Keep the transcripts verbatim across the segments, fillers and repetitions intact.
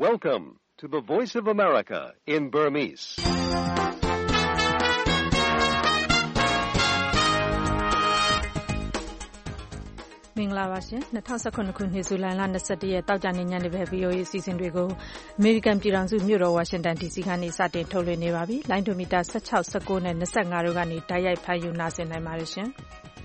Welcome to the Voice of America in Burmese. ။မင်္ဂလာပါရှင်။၂၀၁၇ခုနှစ်ဇူလိုင်လ၂၁ရက်တောက်ကြနေညနေပဲ ဗွီအိုအေ အစီအစဉ်တွေကိုအမေရိကန်ပြည်ထောင်စုမြို့တော်ဝါရှင်တန် ဒီစီကနေစတင်ထုတ်လွှင့်နေပါပြီ။လိုင်းဒိုမီတာ၁၆ ၁၉နဲ့၂၅တို့ကနေတိုက်ရိုက်ဖမ်းယူနားဆင်နိုင်ပါတယ်ရှင်။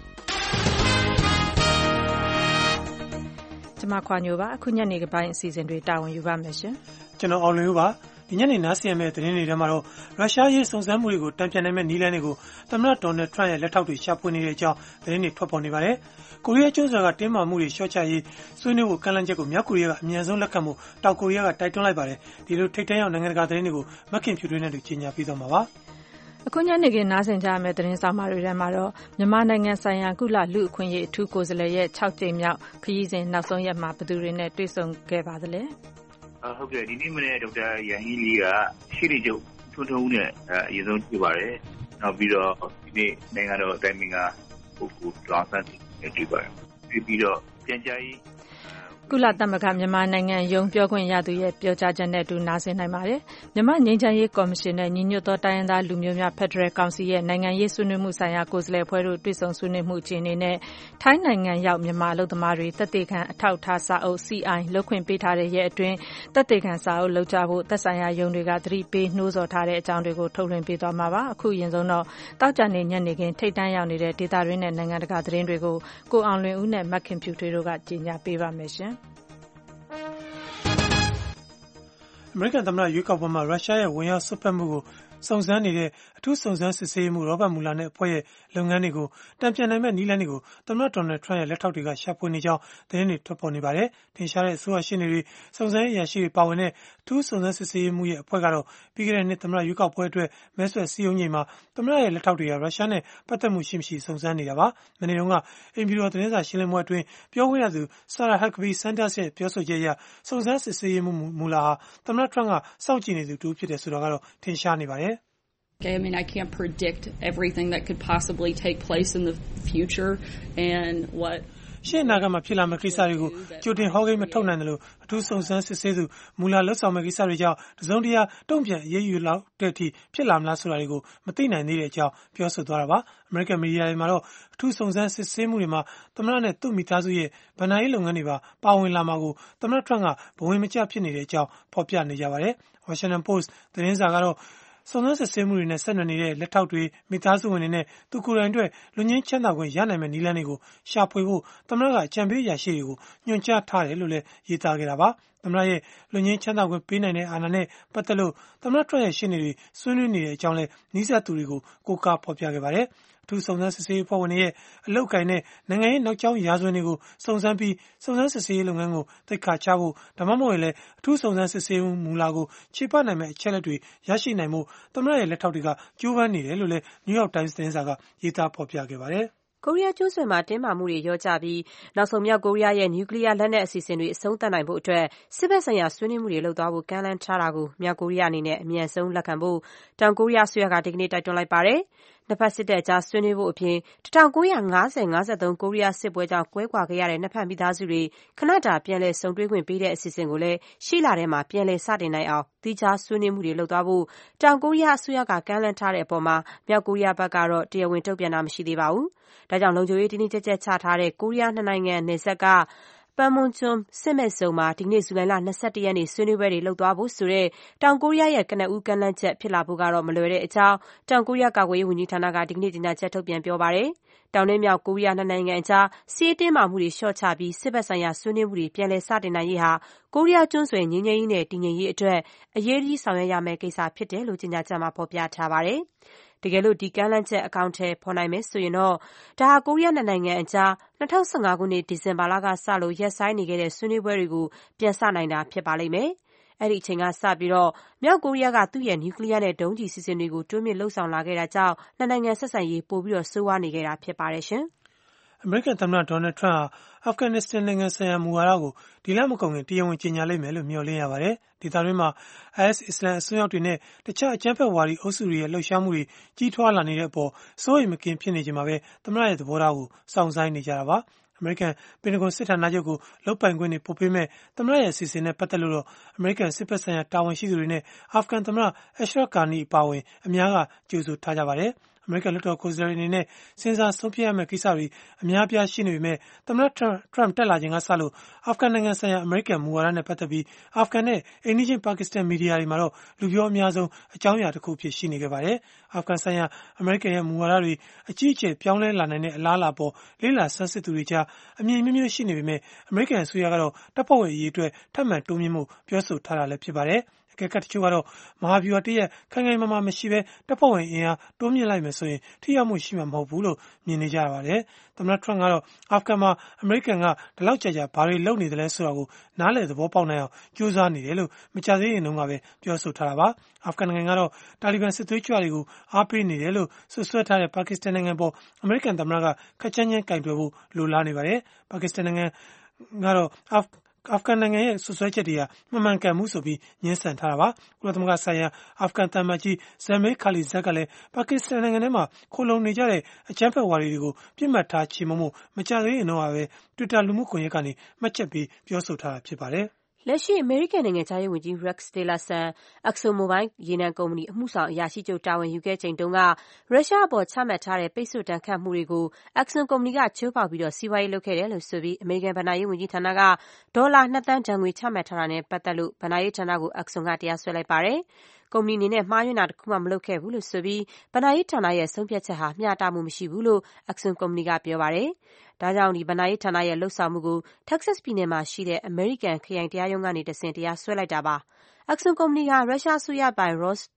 ကျွန်မခွာညိုပါအခုညနေပိုင်းအစီအစဉ်တွေတာဝန်ယူပါမယ်ရှင်။ကျွန်တော်အောင်လွင်ဦးပါဒီညနေနားဆင်ရမယ့်သတင်းတွေထဲမှာတော့ရုရှားရေးစုံစမ်းမှုတွေကိုတံပြန်နိုင်မဲ့နည်းလမ်းတွေကိုသမ္မတဒေါ်နယ်ထရန့်ရဲ့လက်ထောက်တွေရှာဖွေနေတဲ့အကြောင်းသတင်းတွေထွက်ပေါ်နေပါတယ်။ကိုရီးယားကျွန်းဆွယ်ကတင်းမာမှုတွေလျှော့ချရေးဆွေးနွေးဖို့ကမ်းလှမ်းချက်ကိုမြောက်ကိုရီးယားကအမြန်ဆုံးလက်ခံဖို့တောင်ကိုရီးယားကတိုက်တွန်းလိုက်ပါတယ်။ဒီလိုထိပ်တန်းရောက်နိုင်ငံတကာသတင်းတွေကိုမခင်ဖြူထွေးနဲ့တူကြီးညာပြီးတော့မှာပါ။အခုညနေခင်းနားဆင်ကြရမယ့်သတင်းဆောင်မတွေထဲမှာတော့မြန်မာနိုင်ငံဆိုင်ရာကုလလူ့အခွင့်အရေးအထူးကိုယ်စားလှယ်ရဲ့၆ကြိမ်မြောက်ခရီးစဉ်နောက်ဆုံးရက်မှာဘယ်သူတွေနဲ့တွေ့ဆုံခဲ့ပါသလဲ။ဟုတ်ကဲ့ဒီနေ့မနေ့ဒေါက်တာရန်ဟီလီကရှေ့နေချုပ်ထွန်းထွန်းဦးနဲ့အရင်ဆုံးတွေ့ပါတယ်။နောက်ပြီးတော့ဒီနေ့နိုင်ငံတော်အတိုင်ပင်ခံပုဂ္ဂိုလ်ဒေါ်အောင်ဆန်းစုကြည်နဲ့တွေ့ပါတယ်။ပြီးပြီးတော့ပြန်ကြားရေးကုလသမဂ္ဂမြန်မာနိုင်ငံရုံးပြောခွင့်ရသူရဲ့ပြောကြားချက်နဲ့အတူနားဆင်နိုင်ပါတယ်။မြန်မာငြိမ်းချမ်းရေးကော်မရှင်နဲ့ညီညွတ်သောတိုင်းရင်းသားလူမျိုးများဖက်ဒရယ်ကောင်စီရဲ့နိုင်ငံရေးဆွေးနွေးမှုဆိုင်ရာကိုယ်စားလှယ်အဖွဲ့တို့တွေ့ဆုံဆွေးနွေးမှုအခြေအနေနဲ့ထိုင်းနိုင်ငံရောက်မြန်မာအလုပ်သမားတွေသက်သေခံအထောက်အထားစာအုပ် စီ အိုင် လုပ်ခွင့်ပေးထားတဲ့ရက်အတွင်းသက်သေခံစာအုပ်လုပ်ကြဖို့သက်ဆိုင်ရာရုံးတွေကသတိပေးနှိုးဆော်ထားတဲ့အကြောင်းတွေကိုထုတ်လွှင့်ပေးသွားမှာပါ။အခုအရင်ဆုံးတော့တောက်ကြနေညနေခင်းထိပ်တန်းရောက်နေတဲ့ဒေသတွင်းနဲ့နိုင်ငံတကာသတင်းတွေကိုကိုအောင်လွင်ဦးနဲ့မခင်ဖြူထွေးတို့ကကြီးညာပေးပါမယ်ရှင်။အမေရိကန်သမ္မတရွေးကောက်ပွဲမှာရုရှားရဲ့ဝင်ရောက်စွက်ဖက်မှုကိုစုံစမ်းနေတဲ့အထူးစုံစမ်းစစ်ဆေးမှုရောဘတ်မူလာနဲ့အဖွဲ့ရဲ့လုပ်ငန်းတွေကိုတံပြန်နိုင်မဲ့နည်းလမ်းတွေကိုသမ္မတဒေါ်နယ်ထရန့်ရဲ့လက်ထောက်တွေကရှာဖွေနေကြောင်းသတင်းတွေထွက်ပေါ်နေပါတယ်။ထင်ရှားတဲ့အစိုးရရှင်းနေတွေစုံစမ်းရေးအရာရှိတွေပါဝင်တဲ့အထူးစုံစမ်းစစ်ဆေးမှုရဲ့အဖွဲ့ကတော့ပြီးခဲ့တဲ့နှစ်သမ္မတရွေးကောက်ပွဲအတွက်မဲဆွယ်စည်းရုံးချိန်မှာသမ္မတရဲ့လက်ထောက်တွေကရုရှားနဲ့ပတ်သက်မှုရှိမရှိစုံစမ်းနေတာပါ။မနေ့တုန်းကအိမ်ဖြူတော်သတင်းစာရှင်းလင်းပွဲအတွင်းပြောခွင့်ရသူဆာရာဟက်ကဘီစန်ဒါစ်ရဲ့ပြောဆိုချက်အရစုံစမ်းစစ်ဆေးရေးမှုမူလာဟာသမ္မတထရန့်ကစောင့်ကြည့်နေသူတူဖြစ်တယ်ဆိုတာကတော့ထင်ရှားနေပါတယ်။ Okay, I mean, I can't predict everything that could possibly take place in the future and what ရှေ့အနာဂတ်မှာဖြစ်လာမယ့်ကိစ္စတွေကိုကြိုတင်ဟောကိန်းမထုတ်နိုင်တယ်လို့အထူးစုံစမ်းစစ်ဆေးသူမူလာလှုပ်ဆောင်မယ့်ကိစ္စတွေကြောင့်တစုံတရာတုံ့ပြန်အရေးယူလောက်တဲ့အထိဖြစ်လာမလားဆိုတာတွေကိုမသိနိုင်သေးတဲ့အကြောင်းပြောဆိုသွားတာပါအမေရိကန်မီဒီယာတွေမှာတော့အထူးစုံစမ်းစစ်ဆေးမှုတွေမှာသမ္မတနဲ့သူ့မိသားစုရဲ့ဗဏ္ဍာရေးလုပ်ငန်းတွေပါပါဝင်လာမှာကိုသမ္မတထရန့်ကဘဝင်မကျဖြစ်နေတဲ့အကြောင်းဖော်ပြနေကြပါတယ် Washington Post သတင်းစာကတော့စုံစမ်းစစ်ဆေးမှုတွေနဲ့ဆက်နွယ်နေတဲ့လက်ထောက်တွေမိသားစုဝင်တွေနဲ့သူကိုယ်တိုင်အတွက်လူငင်းချမ်းသာခွင့်ရနိုင်မယ့်နည်းလမ်းတွေကိုရှာဖွေဖို့သမ္မတကအကြံပေးရာရှိတွေကိုညွှန်ကြားထားတယ်လို့လည်းရေးသားခဲ့တာပါသမ္မတရဲ့လူငင်းချမ်းသာခွင့်ပေးနိုင်တဲ့အာဏာနဲ့ပတ်သက်လို့သမ္မတထရန့်ရဲ့ရှင်းနေတွေဆွေးနွေးနေတဲ့အကြောင်းလည်းနှီးစပ်သူတွေကိုကိုးကားဖော်ပြခဲ့ပါတယ်အထူးစုံစမ်းစစ်ဆေးရေးဖွဲ့ဝင်တွေရဲ့အလုပ်ကိုင်တဲ့နိုင်ငံရေးနောက်ကျောင်းရာဇဝင်တွေကိုစုံစမ်းပြီးစုံစမ်းစစ်ဆေးရေးလုပ်ငန်းကိုသိက္ခာချဖို့ဒါမှမဟုတ်လည်းအထူးစုံစမ်းစစ်ဆေးမှုမူလာကိုခြေပနိုင်မဲ့အချက်လက်တွေရရှိနိုင်မှုသမ္မတရဲ့လက်ထောက်တွေကကြိုးပမ်းနေတယ်လို့လည်း New York Times သတင်းစာကရေးသားဖော်ပြခဲ့ပါတယ်ကိုရီးယားကျွန်းဆွယ်မှာတင်းမာမှုတွေရောကြပြီးနောက်ဆုံးမြောက်ကိုရီးယားရဲ့နျူကလ িয়ার လက်နက်အစီအစဉ်တွေအဆုံးသတ်နိုင်ဖို့အတွက်စစ်ဘက်ဆိုင်ရာဆွေးနွေးမှုတွေလုပ်သွားဖို့ကမ်းလှမ်းထားတာကိုမြောက်ကိုရီးယားအနေနဲ့အမြန်ဆုံးလက်ခံဖို့တောင်ကိုရီးယားအစိုးရကဒီကနေ့တိုက်တွန်းလိုက်ပါတယ်။နှစ်ဖက်စစ်တပ်ကြားဆွေးနွေးဖို့အပြင်၁၉၅၀ ၅၃ကိုရီးယားစစ်ပွဲကြောင့်ကွဲကွာခဲ့ရတဲ့နှစ်ဖက်မိသားစုတွေခဏတာပြန်လည်ဆုံတွေ့ခွင့်ပေးတဲ့အစီအစဉ်ကိုလည်းရှေ့လထဲမှာပြန်လည်စတင်နိုင်အောင်သီးခြားဆွေးနွေးမှုတွေလုပ်သွားဖို့တောင်ကိုရီးယားအစိုးရကကမ်းလှမ်းထားတဲ့အပေါ်မှာမြောက်ကိုရီးယားဘက်ကတော့တရားဝင်တုံ့ပြန်တာမရှိသေးပါဘူး။ဒါကြောင့်လုံခြုံရေးတင်းတင်းကျပ်ကျပ်ချထားတဲ့ကိုရီးယားနှစ်နိုင်ငံနယ်စပ်ကPanmunjom စစ်မဲ့ဇုံမှာဒီကနေ့ဇူလိုင်လ၂၁ရက်နေ့ဆွေးနွေးပွဲတွေလုပ်သွားဖို့ဆိုတဲ့တောင်ကိုရီးယားရဲ့ကနဦးကမ်းလှမ်းချက်ဖြစ်လာဖို့ကတော့မလွယ်တဲ့အကြောင်းတောင်ကိုရီးယားကာကွယ်ရေးဝန်ကြီးဌာနကဒီကနေ့ကြေညာချက်ထုတ်ပြန်ပြောပါတယ်။တောင်နဲ့မြောက်ကိုရီးယားနှစ်နိုင်ငံအကြားစစ်ရေးတင်းမာမှုတွေလျှော့ချပြီးစစ်ဘက်ဆိုင်ရာဆွေးနွေးမှုတွေပြန်လည်စတင်နိုင်ရေးဟာကိုရီးယားကျွန်းဆွယ်ငြိမ်းချမ်းရေးနဲ့တည်ငြိမ်ရေးအတွက်အရေးကြီးဆောင်ရွက်ရမယ့်ကိစ္စဖြစ်တယ်လို့ကြေညာချက်မှာဖော်ပြထားပါတယ်။တကယ်လို့ဒီကမ်းလှမ်းချက်အကောင့်ထဲပေါ်နိုင်မယ်ဆိုရင်တော့ဒါဟာကိုရီးယားနှစ်နိုင်ငံအကြား၂၀၁၅ခုနှစ်ဒီဇင်ဘာလကစလို့ရပ်ဆိုင်းနေခဲ့တဲ့ဆွေးနွေးပွဲတွေကိုပြန်စနိုင်တာဖြစ်ပါလိမ့်မယ်။အဲ့ဒီအချိန်ကစပြီးတော့မြောက်ကိုရီးယားကသူ့ရဲ့နျူကလ িয়ার နဲ့ဒုံးကျည်စီစဉ်တွေကိုတွန်းမြင့်လှုပ်ဆောင်လာခဲ့တာကြောင့်နှစ်နိုင်ငံဆက်ဆံရေးပိုပြီးတော့ဆိုးဝါးနေခဲ့တာဖြစ်ပါတယ်ရှင်။အမေရိကန်သမ္မတဒေါ်နယ်ထရန့်ဟာအာဖဂန်နစ္စတန်နိုင်ငံဆိုင်ရာမူဝါဒကိုဒီလမကုန်ခင်တရားဝင်ကြေညာလိမ့်မယ်လို့မျှော်လင့်ရပါတယ်။ဒေသတွင်းမှာ အိုင်အက်စ် အစ္စလာမ်အစွန်းရောက်တွေနဲ့တခြားအကြမ်းဖက်ဝါဒီအုပ်စုတွေရဲ့လှုပ်ရှားမှုတွေကြီးထွားလာနေတဲ့အပေါ်စိုးရိမ်မကင်းဖြစ်နေချိန်မှာပဲသမ္မတရဲ့သဘောထားကိုစောင့်ဆိုင်းနေကြတာပါ။အမေရိကန်ပင်တဂွန်စစ်ဌာနချုပ်ကိုလုပ်ပိုင်ခွင့်တွေပို့ပေးမဲ့သမ္မတရဲ့အစီအစဉ်နဲ့ပတ်သက်လို့တော့အမေရိကန်စစ်ဘက်ဆိုင်ရာတာဝန်ရှိသူတွေနဲ့အာဖဂန်သမ္မတ Ashraf Ghani အပါအဝင်အများကကြိုဆိုထားကြပါတယ်။အမေရိကန်လွှတ်တော်ကိုယ်စားလှယ်တွေအနေနဲ့စဉ်းစားဆုံးဖြတ်ရမယ့်ကိစ္စတွေအများအပြားရှိနေပေမဲ့သမ္မတ Trump တက်လာခြင်းကစလို့အာဖဂန်နိုင်ငံဆိုင်ရာအမေရိကန်မူဝါဒနဲ့ပတ်သက်ပြီးအာဖဂန်နဲ့အိမ်နီးချင်းပါကစ္စတန်မီဒီယာတွေမှာတော့လူပြောအများဆုံးအကြောင်းအရာတစ်ခုဖြစ်ရှိနေခဲ့ပါတယ်။အာဖဂန်ဆိုင်ရာအမေရိကန်ရဲ့မူဝါဒတွေအကြီးအကျယ်ပြောင်းလဲလာနိုင်တဲ့အလားအလာပေါ်လေးလာဆန်းစစ်သူတွေကြားအမြင်မျိုးမျိုးရှိနေပေမဲ့အမေရိကန်အစိုးရကတော့တပ်ဖွဲ့ဝင်အရေးအတွက်ထပ်မံတိုးမြှင့်မှုပြောဆိုထားတာလည်းဖြစ်ပါတယ်။အကဲခတ်တချို့ကတော့မဟာဗျူဟာတရက်ခိုင်ခိုင်မာမာမရှိဘဲတပ်ဖွဲ့ဝင်အင်အားတိုးမြင့်လိုက်မယ်ဆိုရင်ထိရောက်မှုရှိမှာမဟုတ်ဘူးလို့မြင်နေကြရပါတယ်။သမ္မတ Trump ကတော့အာဖဂန်မှာအမေရိကန်ကဒီလောက်ကြာကြာဘာတွေလုပ်နေသလဲဆိုတာကိုနားလည်သဘောပေါက်နိုင်အောင်ကြိုးစားနေတယ်လို့မကြာသေးခင်တုန်းကပဲပြောဆိုထားတာပါ။အာဖဂန်နိုင်ငံကတော့တာလီဘန်စစ်သွေးကြွတွေကိုအားပေးနေတယ်လို့ဆွဆွဲထားတဲ့ပါကစ္စတန်နိုင်ငံပေါ်အမေရိကန်သမ္မတကခက်ချမ်းချမ်းကင်တွယ်ဖို့လိုလားနေပါတယ်။ပါကစ္စတန်နိုင်ငံကတော့အာဖဂန်နိုင်ငံရဲ့ဆွဆွဲချက်တွေကမှန်မှန်ကန်မှုဆိုပြီးညှင်းဆန်ထားတာပါကုလသမဂ္ဂဆိုင်ရာအာဖဂန်တမန်ကြီး Zamir Khalilzad ကလည်းပါကစ္စတန်နိုင်ငံထဲမှာခိုလုံနေကြတဲ့အကြမ်းဖက်ဝါဒီတွေကိုပြစ်မှတ်ထားချေမှုမှုမကြသေးရင်တော့ပဲ Twitter လူမှုကွန်ရက်ကနေမှတ်ချက်ပေးပြောဆိုထားတာဖြစ်ပါတယ်လက်ရှိအမေရိကန်နိုင်ငံခြားရေးဝန်ကြီး Rex Tillerson ExxonMobil ရေနံကုမ္ပဏီအမှုဆောင်အရာရှိချုပ်တာဝန်ယူခဲ့ချိန်တုန်းကရုရှားအပေါ်ချမှတ်ထားတဲ့ပိတ်ဆို့ဒဏ်ခတ်မှုတွေကို Exxon ကုမ္ပဏီကချိုးဖောက်ပြီးစီးပွားရေးလုပ်ခဲ့တယ်လို့ဆိုပြီးအမေရိကန်ဘဏ္ဍာရေးဝန်ကြီးဌာနကဒေါ်လာနှစ်သန်းဒဏ်ငွေချမှတ်ထားတာနဲ့ပတ်သက်လို့ဘဏ္ဍာရေးဌာနကို Exxon ကတရားစွဲလိုက်ပါတယ်။ကုမ္ပဏီအနေနဲ့မှားယွင်းတာတစ်ခုမှမလုပ်ခဲ့ဘူးလို့ဆိုပြီးဘဏ္ဍာရေးဌာနရဲ့ဆုံးဖြတ်ချက်ဟာမျှတမှုမရှိဘူးလို့ Exxon ကုမ္ပဏီကပြောပါတယ်။ဒါကြောင့်ဒီဘဏ္ဍာရေးဌာနရဲ့လှုပ်ဆောင်မှုကို Texas ပြည်နယ်မှာရှိတဲ့အမေရိကန်ခရိုင်တရားရုံးကနေတဆင့်တရားစွဲလိုက်တာပါ။ Exxon ကုမ္ပဏီဟာရုရှားအစိုးရပိုင်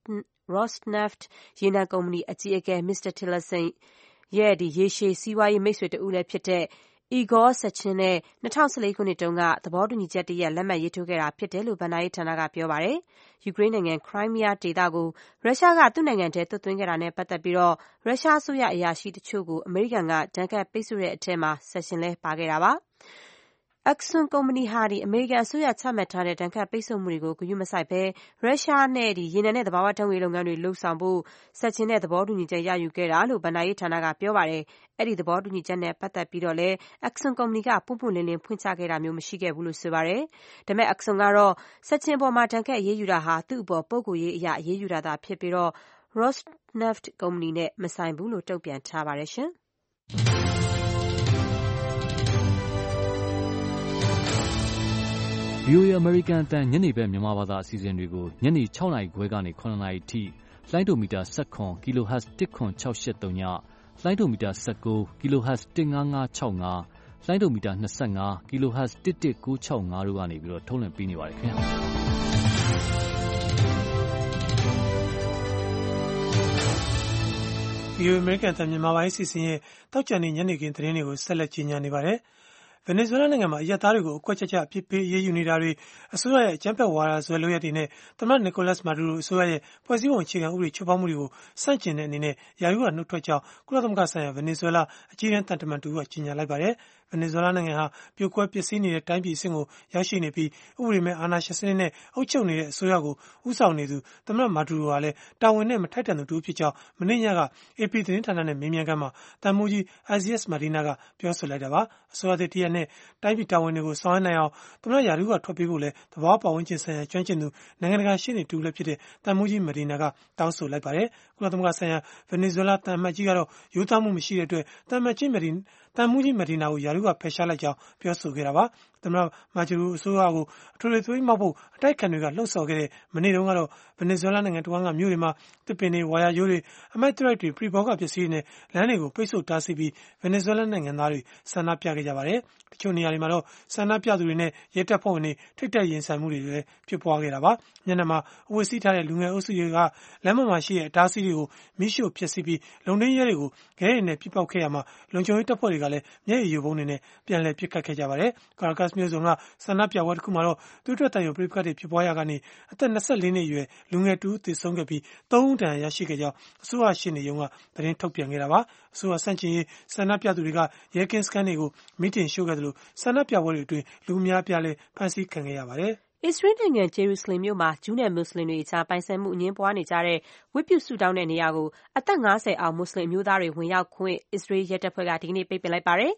Rosneft ရေနံကုမ္ပဏီအကြီးအကဲ မစ္စတာ Tillerson ရဲ့ရေရှည်စီးပွားရေးမိတ်ဆွေတဦးလည်းဖြစ်တဲ့ Igor Sechin နဲ့၂၀၁၄ခုနှစ်တုန်းကသဘောတူညီချက်တရပ်လက်မှတ်ရေးထိုးခဲ့တာဖြစ်တယ်လို့ဘဏ္ဍာရေးဌာနကပြောပါတယ်။ယူကရိန်းနိုင်ငံ Crimea ဒေသကိုရုရှားကသူ့နိုင်ငံထဲသွတ်သွင်းခဲ့တာနဲ့ပတ်သက်ပြီးရုရှားအစိုးရအရာရှိတချို့ကိုအမေရိကန်ကဒဏ်ခတ်ပိတ်ဆို့တဲ့အထဲမှာ Sechin လည်းပါခဲ့တာပါ။ Exxon ကုမ္ပဏီဟာအမေရိကန်အစိုးရချမှတ်ထားတဲ့ဒဏ်ခတ်ပိတ်ဆို့မှုတွေကိုဂရုမစိုက်ဘဲရုရှားနဲ့ရေနံနဲ့သဘာဝဓာတ်ငွေ့လုပ်ငန်းတွေလုပ်ဆောင်ဖို့ Sechin နဲ့သဘောတူညီချက်ရယူခဲ့တာလို့ဘဏ္ဍာရေးဌာနကပြောပါတယ်။အဲဒီသဘောတူညီချက်နဲ့ပတ်သက်ပြီးတော့လည်း Exxon ကုမ္ပဏီကပွင့်ပွင့်လင်းလင်းဖွင့်ချခဲ့တာမျိုးမရှိခဲ့ဘူးလို့ဆိုပါတယ်။ဒါပေမဲ့ Exxon ကတော့ Sechin အပေါ်မှာဒဏ်ခတ်အရေးယူတာဟာသူ့အပေါ်ပုဂ္ဂိုလ်ရေးအရအရေးယူတာသာဖြစ်ပြီး Rosneft ကုမ္ပဏီနဲ့မဆိုင်ဘူးလို့တုံ့ပြန်ထားပါတယ်ရှင်။ဗွီအိုအေ American အသံညနေဘက်မြန်မာဘာသာအစီအစဉ်တွေကိုညနေ၆နာရီခွဲကနေ၇နာရီထိလိုင်းဒိုမီတာ၁၇ kHz ၁၇၆၈၃ညလိုင်းဒိုမီတာ၁၉ kHz ၁၅၅၆၅လိုင်းဒိုမီတာ၂၅ kHz ၁၁၉၆၅တို့ကနေပြီးတော့ထုတ်လွှင့်ပေးနေပါတယ်ခင်ဗျာ။ဗွီအိုအေ American အသံမြန်မာပိုင်းအစီအစဉ်ရဲ့တောက်ကြံနေညနေခင်းသတင်းတွေကိုဆက်လက်ကြီးညာနေပါတယ်။ဗင်နီဇွဲလားနိုင်ငံမှာအရပ်သားတွေကိုအကွက်ချချအပြစ်ပေးအရေးယူနေတာတွေအစိုးရရဲ့အကြမ်းဖက်ဝါဒစွဲလုပ်ရပ်တွေနဲ့သမ္မတနီကိုလတ်မာဒူရိုအစိုးရရဲ့ဖွဲ့စည်းပုံအခြေခံဥပဒေချိုးဖောက်မှုတွေကိုစန့်ကျင်တဲ့အနေနဲ့ယာယီကနှုတ်ထွက်ကြောင်းကုလသမဂ္ဂဆိုင်ရာဗင်နီဇွဲလားအကြီးအကဲတန်တမန်တူကကြေညာလိုက်ပါတယ်။ဗင်နီဇွဲလားနိုင်ငံဟာပြိုကွဲပျက်စီးနေတဲ့တိုင်းပြည်အဆင့်ကိုရောက်ရှိနေပြီးဥပဒေမဲ့အာဏာရှင်စနစ်နဲ့အုပ်ချုပ်နေတဲ့အစိုးရကိုဥဆောင်နေသူသမ္မတမာဒူရိုဟာလည်းတာဝန်နဲ့မထိုက်တန်သူတူဖြစ်ကြောင်းမနေ့ညက အေပီ သတင်းဌာနနဲ့မေးမြန်းခန်းမှာတန်မိုးကြီး Aziz Medina ကပြောဆိုလိုက်တာပါ။အစိုးရသစ်တရပ်နဲ့တိုင်းပြည်တာဝန်တွေကိုဆောင်ရွက်နိုင်အောင်သမ္မတရာထူးကထွက်ပေးဖို့လည်းသဘာဝပတ်ဝန်းကျင်ဆိုင်ရာကျွမ်းကျင်သူနိုင်ငံတကာရှေ့နေတူလည်းဖြစ်တဲ့တန်မိုးကြီး Medina ကတောင်းဆိုလိုက်ပါတယ်။ကုလသမဂ္ဂဆိုင်ရာဗင်နီဇွဲလားတန်အမတ်ကြီးကတော့ရိုးသားမှုမရှိတဲ့အတွက်တန်မတ်ကြီး Medina တန်မိုးကြီး Medina ကိုရာထူးကဖယ်ရှားလိုက်ကြောင်းပြောဆိုခဲ့တာပါ။သမ္မတမာဒူရိုအစိုးရကိုအထွေထွေသွေးမှောက်ဖို့အတိုက်အခံတွေကလှုံ့ဆော်ခဲ့တဲ့မနေ့တုန်းကတော့ဗင်နီဇွဲလားနိုင်ငံတဝန်းကမြို့တွေမှာတစ်ပင်တွေဝါယာရိုးတွေအမိုက်သရိုက်တွေပြိဘောကပစ္စည်းတွေနဲ့လမ်းတွေကိုပိတ်ဆို့တားဆီးပြီးဗင်နီဇွဲလားနိုင်ငံသားတွေဆန္ဒပြခဲ့ကြပါတယ်။တချို့နေရာတွေမှာတော့ဆန္ဒပြသူတွေနဲ့ရဲတပ်ဖွဲ့ဝင်တွေထိတ်တက်ရင်ဆိုင်မှုတွေလည်းဖြစ်ပွားခဲ့တာပါ။ညနေမှာအဝတ်စည်းထားတဲ့လူငယ်အုပ်စုတွေကလမ်းမမှာရှိတဲ့အတားအဆီးတွေကိုမိရှို့ဖျက်ဆီးပြီးလုံနှင်းရဲတွေကိုခဲရည်နဲ့ပြစ်ပေါက်ခဲ့ရမှာလုံခြုံရေးတပ်ဖွဲ့တွေကလည်းမျက်ရည်ယိုဗုံးတွေနဲ့ပြန်လည်ပစ်ခတ်ခဲ့ကြပါတယ်။ ကာရာကတ်မြို့စုံကဆန္ဒပြပွဲတစ်ခုမှာတော့သူတို့တန်ရုံပြိပခတ်တွေဖြစ်ပွားရာကနေအသက်၂၄နှစ်အရွယ်လူငယ်တူသေဆုံးခဲ့ပြီးသုံးဦးဒဏ်ရာရရှိခဲ့ကြောင်းအစိုးရရှေ့နေရုံးကသတင်းထုတ်ပြန်ခဲ့တာပါ။အစိုးရဆန့်ကျင်ရေးဆန္ဒပြသူတွေကရဲကင်းစခန်းတွေကိုမီးတင်ရှို့ခဲ့သလိုဆန္ဒပြပွဲတွေအတွင်းလူအများအပြားလည်းဖမ်းဆီးခံခဲ့ရပါတယ်။အစ္စရေးနိုင်ငံဂျေရုဆလင်မြို့မှာဂျူးနဲ့မွတ်စလင်တွေကြားပိုင်ဆိုင်မှုအငြင်းပွားနေကြတဲ့ဝတ်ပြုဆုတောင်းတဲ့နေရာကိုအသက်၅၀အောက်မွတ်စလင်အမျိုးသားတွေဝင်ရောက်ခွင့်အစ္စရေးရဲတပ်ဖွဲ့ကဒီကနေ့ပိတ်ပင်လိုက်ပါတယ်။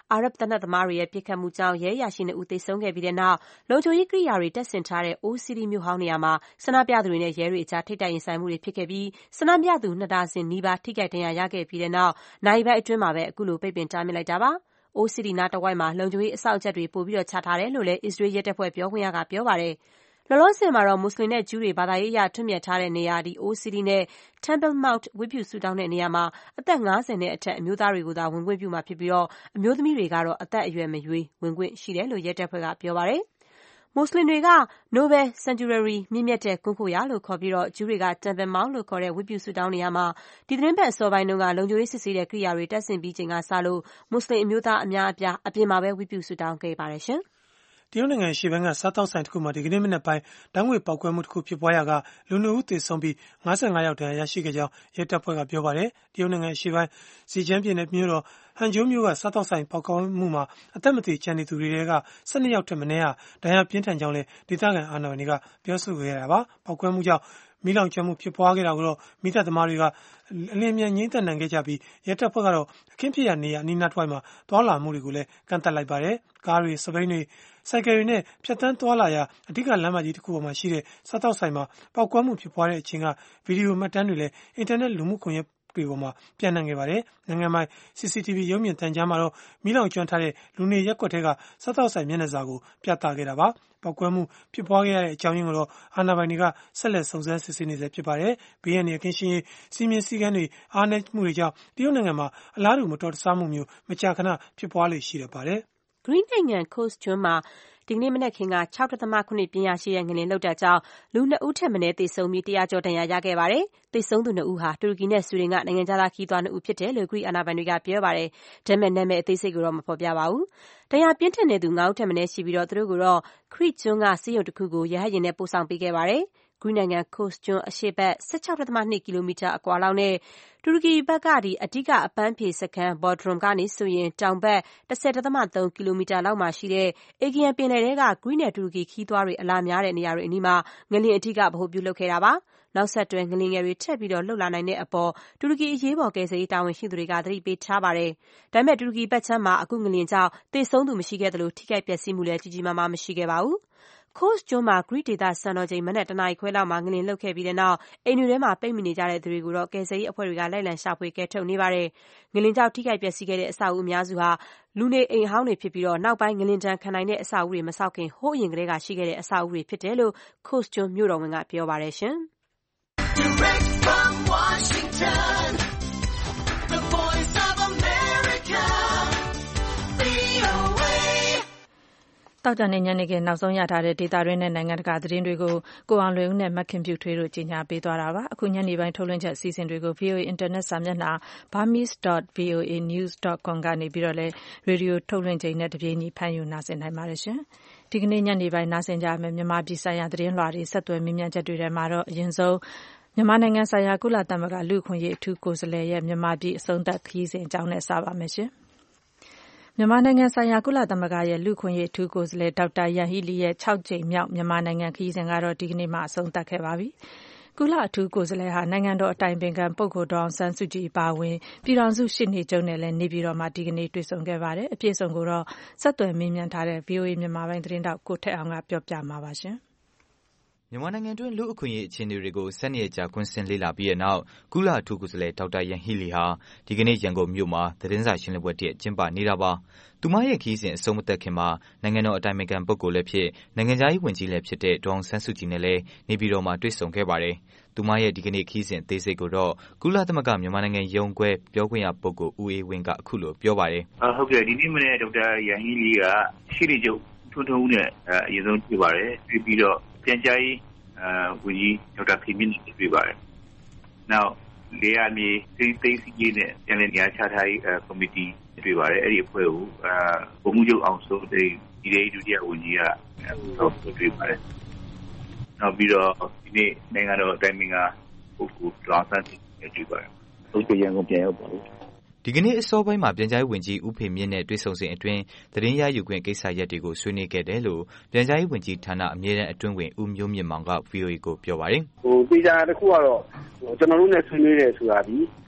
အာရပ်သေနတ်သမားတွေရဲ့ပစ်ခတ်မှုကြောင့်ရဲအရာရှိနှစ်ဦးသေဆုံးခဲ့ပြီးတဲ့နောက်လုံခြုံရေးကိရိယာတွေတပ်ဆင်ထားတဲ့အိုးစီးတီးမြို့ဟောင်းနေရာမှာဆန္ဒပြသူတွေနဲ့ရဲတွေအကြားထိပ်တိုက်ရင်ဆိုင်မှုတွေဖြစ်ခဲ့ပြီးဆန္ဒပြသူနှစ်ဒါဇင်နီးပါးထိခိုက်ဒဏ်ရာရခဲ့ပြီးတဲ့နောက်နိုင်ပိုင်းအတွင်းမှာပဲအခုလိုပိတ်ပင်တားမြစ်လိုက်တာပါ။အိုးစီးတီးနားတဝိုက်မှာလုံခြုံရေးအဆောက်အအုံတွေပို့ပြီးချထားတယ်လို့လည်းအစ္စရေးရဲတပ်ဖွဲ့ပြောခွင့်ရကပြောပါတယ်။လောလောဆယ်မှာတော့မွတ်စလင်နဲ့ဂျူးတွေဘာသာရေးအရထွတ်မြတ်ထားတဲ့နေရာဒီအိုးစီးတီးနဲ့ Temple Mount ဝတ်ပြုဆုတောင်းတဲ့နေရာမှာအသက်ငါးဆယ်နဲ့အထက်အမျိုးသားတွေကိုသာဝင်ခွင့်ပြုမှာဖြစ်ပြီးတော့အမျိုးသမီးတွေကတော့အသက်အရွယ်မရွေးဝင်ခွင့်ရှိတယ်လို့ရဲတပ်ဖွဲ့ကပြောပါတယ်။မွတ်စလင်တွေက Noble Sanctuary မြင့်မြတ်တဲ့ကွန်းခိုရာလို့ခေါ်ပြီးတော့ဂျူးတွေက Temple Mount လို့ခေါ်တဲ့ဝတ်ပြုဆုတောင်းနေရာမှာဒီသီတင်းပတ်အစောပိုင်းတုန်းကလုံခြုံရေးစစ်ဆေးတဲ့ကိရိယာတွေတပ်ဆင်ပြီးချိန်ကစလို့မွတ်စလင်အမျိုးသားအများအပြားအပြင်မှာပဲဝတ်ပြုဆုတောင်းခဲ့ပါတယ်ရှင်တရုတ်နိုင်ငံရှေ့ပိုင်းကစားတောက်ဆိုင်တစ်ခုမှာဒီကနေ့မနက်ပိုင်းဓာတ်ငွေပေါက်ကွဲမှုတစ်ခုဖြစ်ပွားရာကလူနှစ်ဦးသေဆုံးပြီးငါးငါးယောက်ဒဏ်ရာရရှိခဲ့ကြောင်းရဲတပ်ဖွဲ့ကပြောပါတယ်။တရုတ်နိုင်ငံရှေ့ပိုင်းစီကျန်းပြည်နယ်မြို့တော်ဟန်ဂျိုးမြို့ကစားတောက်ဆိုင်ပေါက်ကွဲမှုမှာအသက်မသေကျန်နေသူတွေကဆယ်နှစ်ယောက်ထက်မနည်းဟာဒဏ်ရာပြင်းထန်ကြောင်းလည်းဒေသခံအာဏာပိုင်တွေကပြောဆိုခဲ့တာပါ။ပေါက်ကွဲမှုကြောင့်မီးလောင်ကျွမ်းမှုဖြစ်ပွားခဲ့တာကိုတော့မိသားသမားတွေကအလင်းမြန်ငြိမ်းသက်နိုင်ခဲ့ကြပြီးရဲတပ်ဖွဲ့ကတော့အခင်းဖြစ်ရာနေရာအနီးနားတစ်ဝိုက်မှာသွာလာမှုတွေကိုလည်းကန့်သတ်လိုက်ပါတယ်။ကားတွေစပိန်တွေစိုက်ကယ်တွေနဲ့ဖြတ်တန်းသွားလာရာအဓိကလမ်းမကြီးတစ်ခုပေါ်မှာရှိတဲ့စားတောက်ဆိုင်မှာပေါက်ကွဲမှုဖြစ်ပွားတဲ့အချိန်ကဗီဒီယိုမှတ်တမ်းတွေလည်းအင်တာနက်လူမှုကွန်ရက်တွေပေါ်မှာပြန့်နှံ့ခဲ့ပါတယ်။နိုင်ငံပိုင် စီစီတီဗီ ရုပ်မြင်သံကြားမှာတော့မီးလောင်ကျွမ်းထားတဲ့လူနေရပ်ကွက်ထဲကစားတောက်ဆိုင်မျက်နှာစာကိုပြသခဲ့တာပါ။ပေါက်ကွဲမှုဖြစ်ပွားခဲ့ရတဲ့အကြောင်းရင်းကိုတော့အာဏာပိုင်တွေကဆက်လက်စုံစမ်းစစ်ဆေးနေဆဲဖြစ်ပါတယ်။ဘေးရန်ကင်းရှင်းရေးစီမင်းစည်းကမ်းတွေအားနည်းမှုတွေကြောင့်တရုတ်နိုင်ငံမှာအလားတူမတော်တဆမှုမျိုးမကြာခဏဖြစ်ပွားလေရှိတတ်ပါတယ်။ Green နိုင်ငံ Coast ကျွန်းမှာဒီကနေ့မနက်ခင်းက ၆ ဒသမ ၇ ပြင်းအားရှိတဲ့ငလျင်လှုပ်တာကြောင့်လူနှစ်ဦးထက်မနည်းသေဆုံးပြီးတရာကျော်ဒဏ်ရာရခဲ့ပါတယ်။သေဆုံးသူနှစ်ဦးဟာတူရကီနဲ့ဆွီဒင်ကနိုင်ငံခြားသားခရီးသွားနှစ်ဦးဖြစ်တယ်လို့ Greek အာဏာပိုင်တွေကပြောပါတယ်။ဒါပေမဲ့နာမည်အသေးစိတ်ကိုတော့မဖော်ပြပါဘူး။ဒဏ်ရာပြင်းထန်တဲ့သူငါးဦးထက်မနည်းရှိပြီးတော့သူတို့ကိုတော့ Crete ကျွန်းကဆေးရုံတစ်ခုကိုရဟတ်ယာဉ်နဲ့ပို့ဆောင်ပေးခဲ့ပါတယ်။ Greece နိုင်ငံ Coast ကျွန်းအရှေ့ဘက် ၁၆ ဒသမ ၂ ကီလိုမီတာအကွာလောက်နဲ့တူရကီဘက်ကဒီအဓိကအပန်းဖြေစခန်း Bodrum ကနေဆိုရင်တောင်ဘက် ၁၀ ဒသမ ၃ ကီလိုမီတာလောက်မှာရှိတဲ့ Aegean ပင်လယ်ထဲက Greece နဲ့တူရကီခရီးသွားတွေအလာများတဲ့နေရာတွေအနီးမှာငလျင်အဓိကဗဟိုပြုလုပ်ခဲ့တာပါ။နောက်ဆက်တွဲငလျင်ငယ်တွေထပ်ပြီးတော့လှုပ်လာနိုင်တဲ့အပေါ်တူရကီအရေးပေါ်ကယ်ဆယ်ရေးတာဝန်ရှိသူတွေကသတိပေးထားပါတယ်။ဒါပေမဲ့တူရကီဘက်ခြမ်းမှာအခုငလျင်ကြောင့်သေဆုံးသူမရှိခဲ့သလိုထိခိုက်ပျက်စီးမှုလည်းကြီးကြီးမားမားမရှိခဲ့ပါဘူး။ Coast ကျွန်းမှာ Greece ဒေသစံတော်ချိန်မနက်တနာရီခွဲလောက်မှာငလျင်လှုပ်ခဲ့ပြီးတဲ့နောက်အိမ်တွေထဲမှာပိတ်မိနေကြတဲ့သူတွေကိုတော့ကယ်ဆယ်ရေးအဖွဲ့တွေကလိုက်လံရှာဖွေကယ်ထုတ်နေပါတယ်။ငလျင်ကြောင့်ထိခိုက်ပျက်စီးခဲ့တဲ့အဆောက်အဦအများစုဟာလူနေအိမ်ဟောင်းတွေဖြစ်ပြီးတော့နောက်ပိုင်းငလျင်ဒဏ်ခံနိုင်တဲ့အဆောက်အဦတွေမဆောက်ခင်ဟိုးအရင်ကတည်းကရှိခဲ့တဲ့အဆောက်အဦတွေဖြစ်တယ်လို့ Coast ကျွန်းမြို့တော်ဝန်ကပြောပါတယ်ရှင်။ Direct from Washington, the voice of America, တောက်ကြနေညနေခင်းနောက်ဆုံးရထားတဲ့ဒေတာရင်းနဲ့နိုင်ငံတကာသတင်းတွေကိုကိုအောင်လွင်ဦးနဲ့မခင်ပြူထွေးတို့ကြီးညာပေးသွားတာပါအခုညနေပိုင်းထုတ်လွှင့်ချက်အစီအစဉ်တွေကို ဗွီအိုအေ Internet စာမျက်နှာ burmese dot v o a news dot com ကနေပြီးတော့လည်းရေဒီယိုထုတ်လွှင့်ချိန်နဲ့တပြေးညီဖမ်းယူနားဆင်နိုင်ပါတယ်ရှင်ဒီကနေ့ညနေပိုင်းနားဆင်ကြမယ်မြန်မာပြည်ဆိုင်ရာသတင်းလွှာတွေဆက်သွယ်မြင်းမြန်းချက်တွေထဲမှာတော့အရင်ဆုံးမြန်မာနိုင်ငံဆိုင်ရာကုလသမဂ္ဂလူ့အခွင့်အရေးအထူးကိုယ်စားလှယ်ရဲ့မြန်မာပြည်အဆုံးသတ်ခရီးစဉ်အကြောင်းနဲ့စပါမယ်ရှင်မြန်မာနိုင်ငံဆိုင်ရာကုလသမဂ္ဂရဲ့လူ့အခွင့်အရေးအထူးကိုယ်စားလှယ်ဒေါက်တာယန်ဟီလီရဲ့၆ကြိမ်မြောက်မြန်မာနိုင်ငံခရီးစဉ်ကတော့ဒီကနေ့မှအဆုံးသတ်ခဲ့ပါပြီ။ကုလအထူးကိုယ်စားလှယ်ဟာနိုင်ငံတော်အတိုင်ပင်ခံပုဂ္ဂိုလ်ဒေါ်အောင်ဆန်းစုကြည်အပါအဝင်ပြည်ထောင်စုရှေ့နေချုပ်နဲ့လည်းနေပြည်တော်မှာဒီကနေ့တွေ့ဆုံခဲ့ပါတယ်။အပြည့်အစုံကိုတော့ဆက်သွယ်မေးမြန်းထားတဲ့ ဗွီအိုအေ မြန်မာပိုင်းသတင်းတောက်ကိုထက်အောင်ကပြောပြမှာပါရှင်။မြန်မာနိုင်ငံတွင်းလူ့အခွင့်အရေးအခြေအနေတွေကိုစနစ်အကျကွင်းဆင်းလေ့လာပြီးတဲ့နောက်ကုလအထူးကိုယ်စားလှယ်ဒေါက်တာယန်ဟီလီဟာဒီကနေ့ရန်ကုန်မြို့မှာသတင်းစာရှင်းလင်းပွဲတည်းကျင်းပနေတာပါ။သူမရဲ့ခရီးစဉ်အဆုံးမသက်ခင်မှာနိုင်ငံတော်အတိုင်ပင်ခံပုဂ္ဂိုလ်လည်းဖြစ်နိုင်ငံခြားရေးဝန်ကြီးလည်းဖြစ်တဲ့ဒေါ်အောင်ဆန်းစုကြည်နဲ့လည်းနေပြည်တော်မှာတွေ့ဆုံခဲ့ပါတယ်။သူမရဲ့ဒီကနေ့ခရီးစဉ်အသေးစိတ်ကိုတော့ကုလသမဂ္ဂမြန်မာနိုင်ငံရုံးခွဲပြောခွင့်ရပုဂ္ဂိုလ်ဦးအေးဝင်းကအခုလိုပြောပါတယ်။ဟုတ်ကဲ့ဒီနေ့မနေ့ဒေါက်တာယန်ဟီလီကရှေ့နေချုပ်ထွန်းထွန်းဦးနဲ့အရင်ဆုံးတွေ့ပါတယ်။တွေ့ပြီးတော့ပြန်ကြားရေးဝန်ကြီးဒေါက်တာဖေမြင့်နဲ့တွေ့ပါတယ်။နောက်လေယာဉ်မြေသိသိစီးရေးနဲ့ပြန်လည်နေရာချထားရေးကော်မတီတွေ့ပါတယ်။အဲ့ဒီအဖွဲ့ကိုဗိုလ်မှူးချုပ်အောင်စိုးတဲ့ဒီရေးဒုတိယဝန်ကြီးကတော့တွေ့ပါတယ်။နောက်ပြီးတော့ဒီနေ့နိုင်ငံတော်အတိုင်ပင်ခံပုဂ္ဂိုလ်ဒေါ်အောင်ဆန်းစုကြည်နဲ့တွေ့ပါတယ်။ဟုတ်ကဲ့ရန်ကုန်ပြန်ရောက်ပါပြီ။ဒီကနေ့အစောပိုင်းမှာပြန်ကြားရေးဝန်ကြီးဦးဖေမြင့်နဲ့တွေ့ဆုံစဉ်အတွင်းသတင်းရယူခွင့်ကိစ္စရပ်တွေကိုဆွေးနွေးခဲ့တယ်လို့ပြန်ကြားရေးဝန်ကြီးဌာနအမြဲတမ်းအတွင်းဝင်ဦးမျိုးမြင့်မောင်က ဗွီအိုအေ ကိုပြောပါတယ်။ဟိုပြည်ကြားတစ်ခုကတော့ဟိုကျွန်တော်တို့နဲ့ဆွေးနွေးတယ်ဆိုတာဒီ